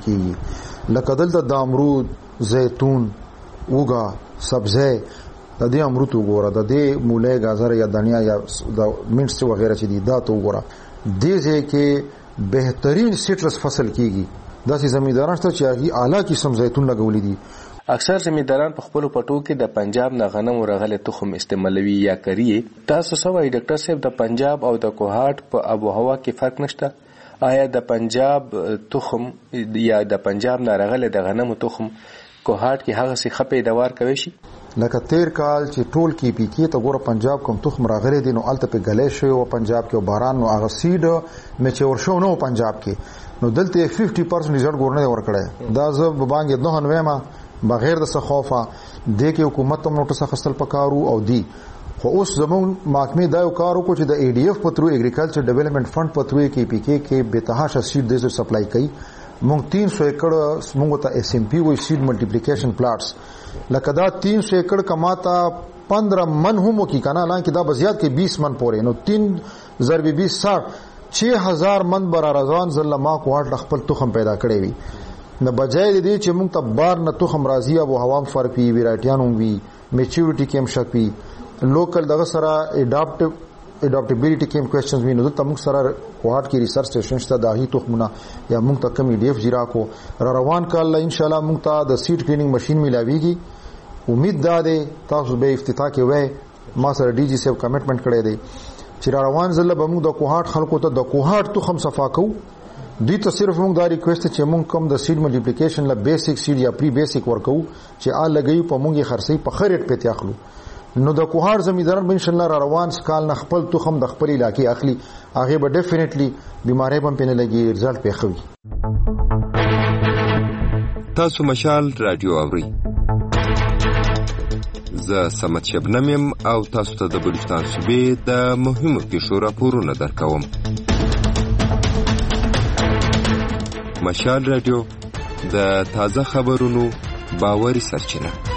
کې لکه دلته د امرود زیتون اوګه سبزی د دې امرود وګوره د دې مولای گازر یا دنیا یا د منټس وغیرہ چې دي دا تو وګوره دې ځکه بهترین سیټرس فصل کیږي. داسې زمینداران ته چې هغه اعلی قسم زیتون لګولې دي. اکثر زمینداران په خپل پټو کې د پنجاب نه غنم او رغله تخم استعمالوي یا کوي. تاسو سوای ډاکټر صاحب د پنجاب او د کوهاټ په آب او هوا کې فرق نشته؟ آیا د پنجاب تخم یا د پنجاب نه رغله د غنم تخم کوهاټ کې هغه څه خپې دوار کوي شي؟ لکه تیر کال چې ټول کې پی کې ته ګوره پنجاب کوم تخم راغلي دي نو الته په غلې شوی او پنجاب کې باران نو هغه سیډ میچور شو نو پنجاب کې نو دلته 50% ریزلټ ګورنه ورکړی. دا زه بانګ 9 نوېما بغیر د خوفه د کې حکومت هم نوټس خپل پکارو او دی خو اوس زموږ محکمې دا یو کار وکړو چې د ADF په ترو اګریکلچر ډیولپمنٹ فند په ترو KPK کې بتحاشه سیډ د سپلای کوي. موږ 300 ایکڑ موږ ته SMP وای سیډ ملټیپلیکیشن پلاټس لکه دا 300 ایکڑ کماتا 15 من هم کی کنه الان کې دا بزیات کې 20 من پورې نو 3 ضرب 20 6000 من بر رضوان زلما کوټ خپل تخم پیدا کړی وي نه بجای دې چې موږ ته بار نه تخم راضی او هوام فرپی ویرایټیانو وی میچورټی کېم شپی لوکل دغه سره اډاپټیبিলিټی کېم کوېسچنز وینو ته موږ سره کوټ کې ریسرچ سټیشن شته داهی تخمونه یا موږ ته کم EDF جیرا کو روان کال ان شاء الله موږ ته د سیډ کلینینګ ماشين ملاويږي. امید ده تاسو به افتتاح کې وای ما سره DG صاحب کمټمنټ کړی دی چې روان زله به موږ د کوهاټ خلکو ته د کوهاټ تخم صفا کوو. دوی ته صرف موږ دا ریکوست چې موږ کوم د سیډ ملټیپلیکیشن لا بیسیک سیډ یا پری بیسیک ورکو چې لګي په موږ خرڅي په خریټ په تیاخلو نو د کوهاټ زمیداران ان شاء الله روان سکال نه خپل تخم د خپل علاقې اخلي هغه به ډیفینیټلی بیماری هم پنه لګي رزلټ په خوي. تاسو مشال رادیو اوري زه سمت شبنم يم او تاسو ته د بلوچستان صوبې د مهمو پیښو راپورونه درکوم. مشال رادیو د تازه خبرونو باوري سرچینه.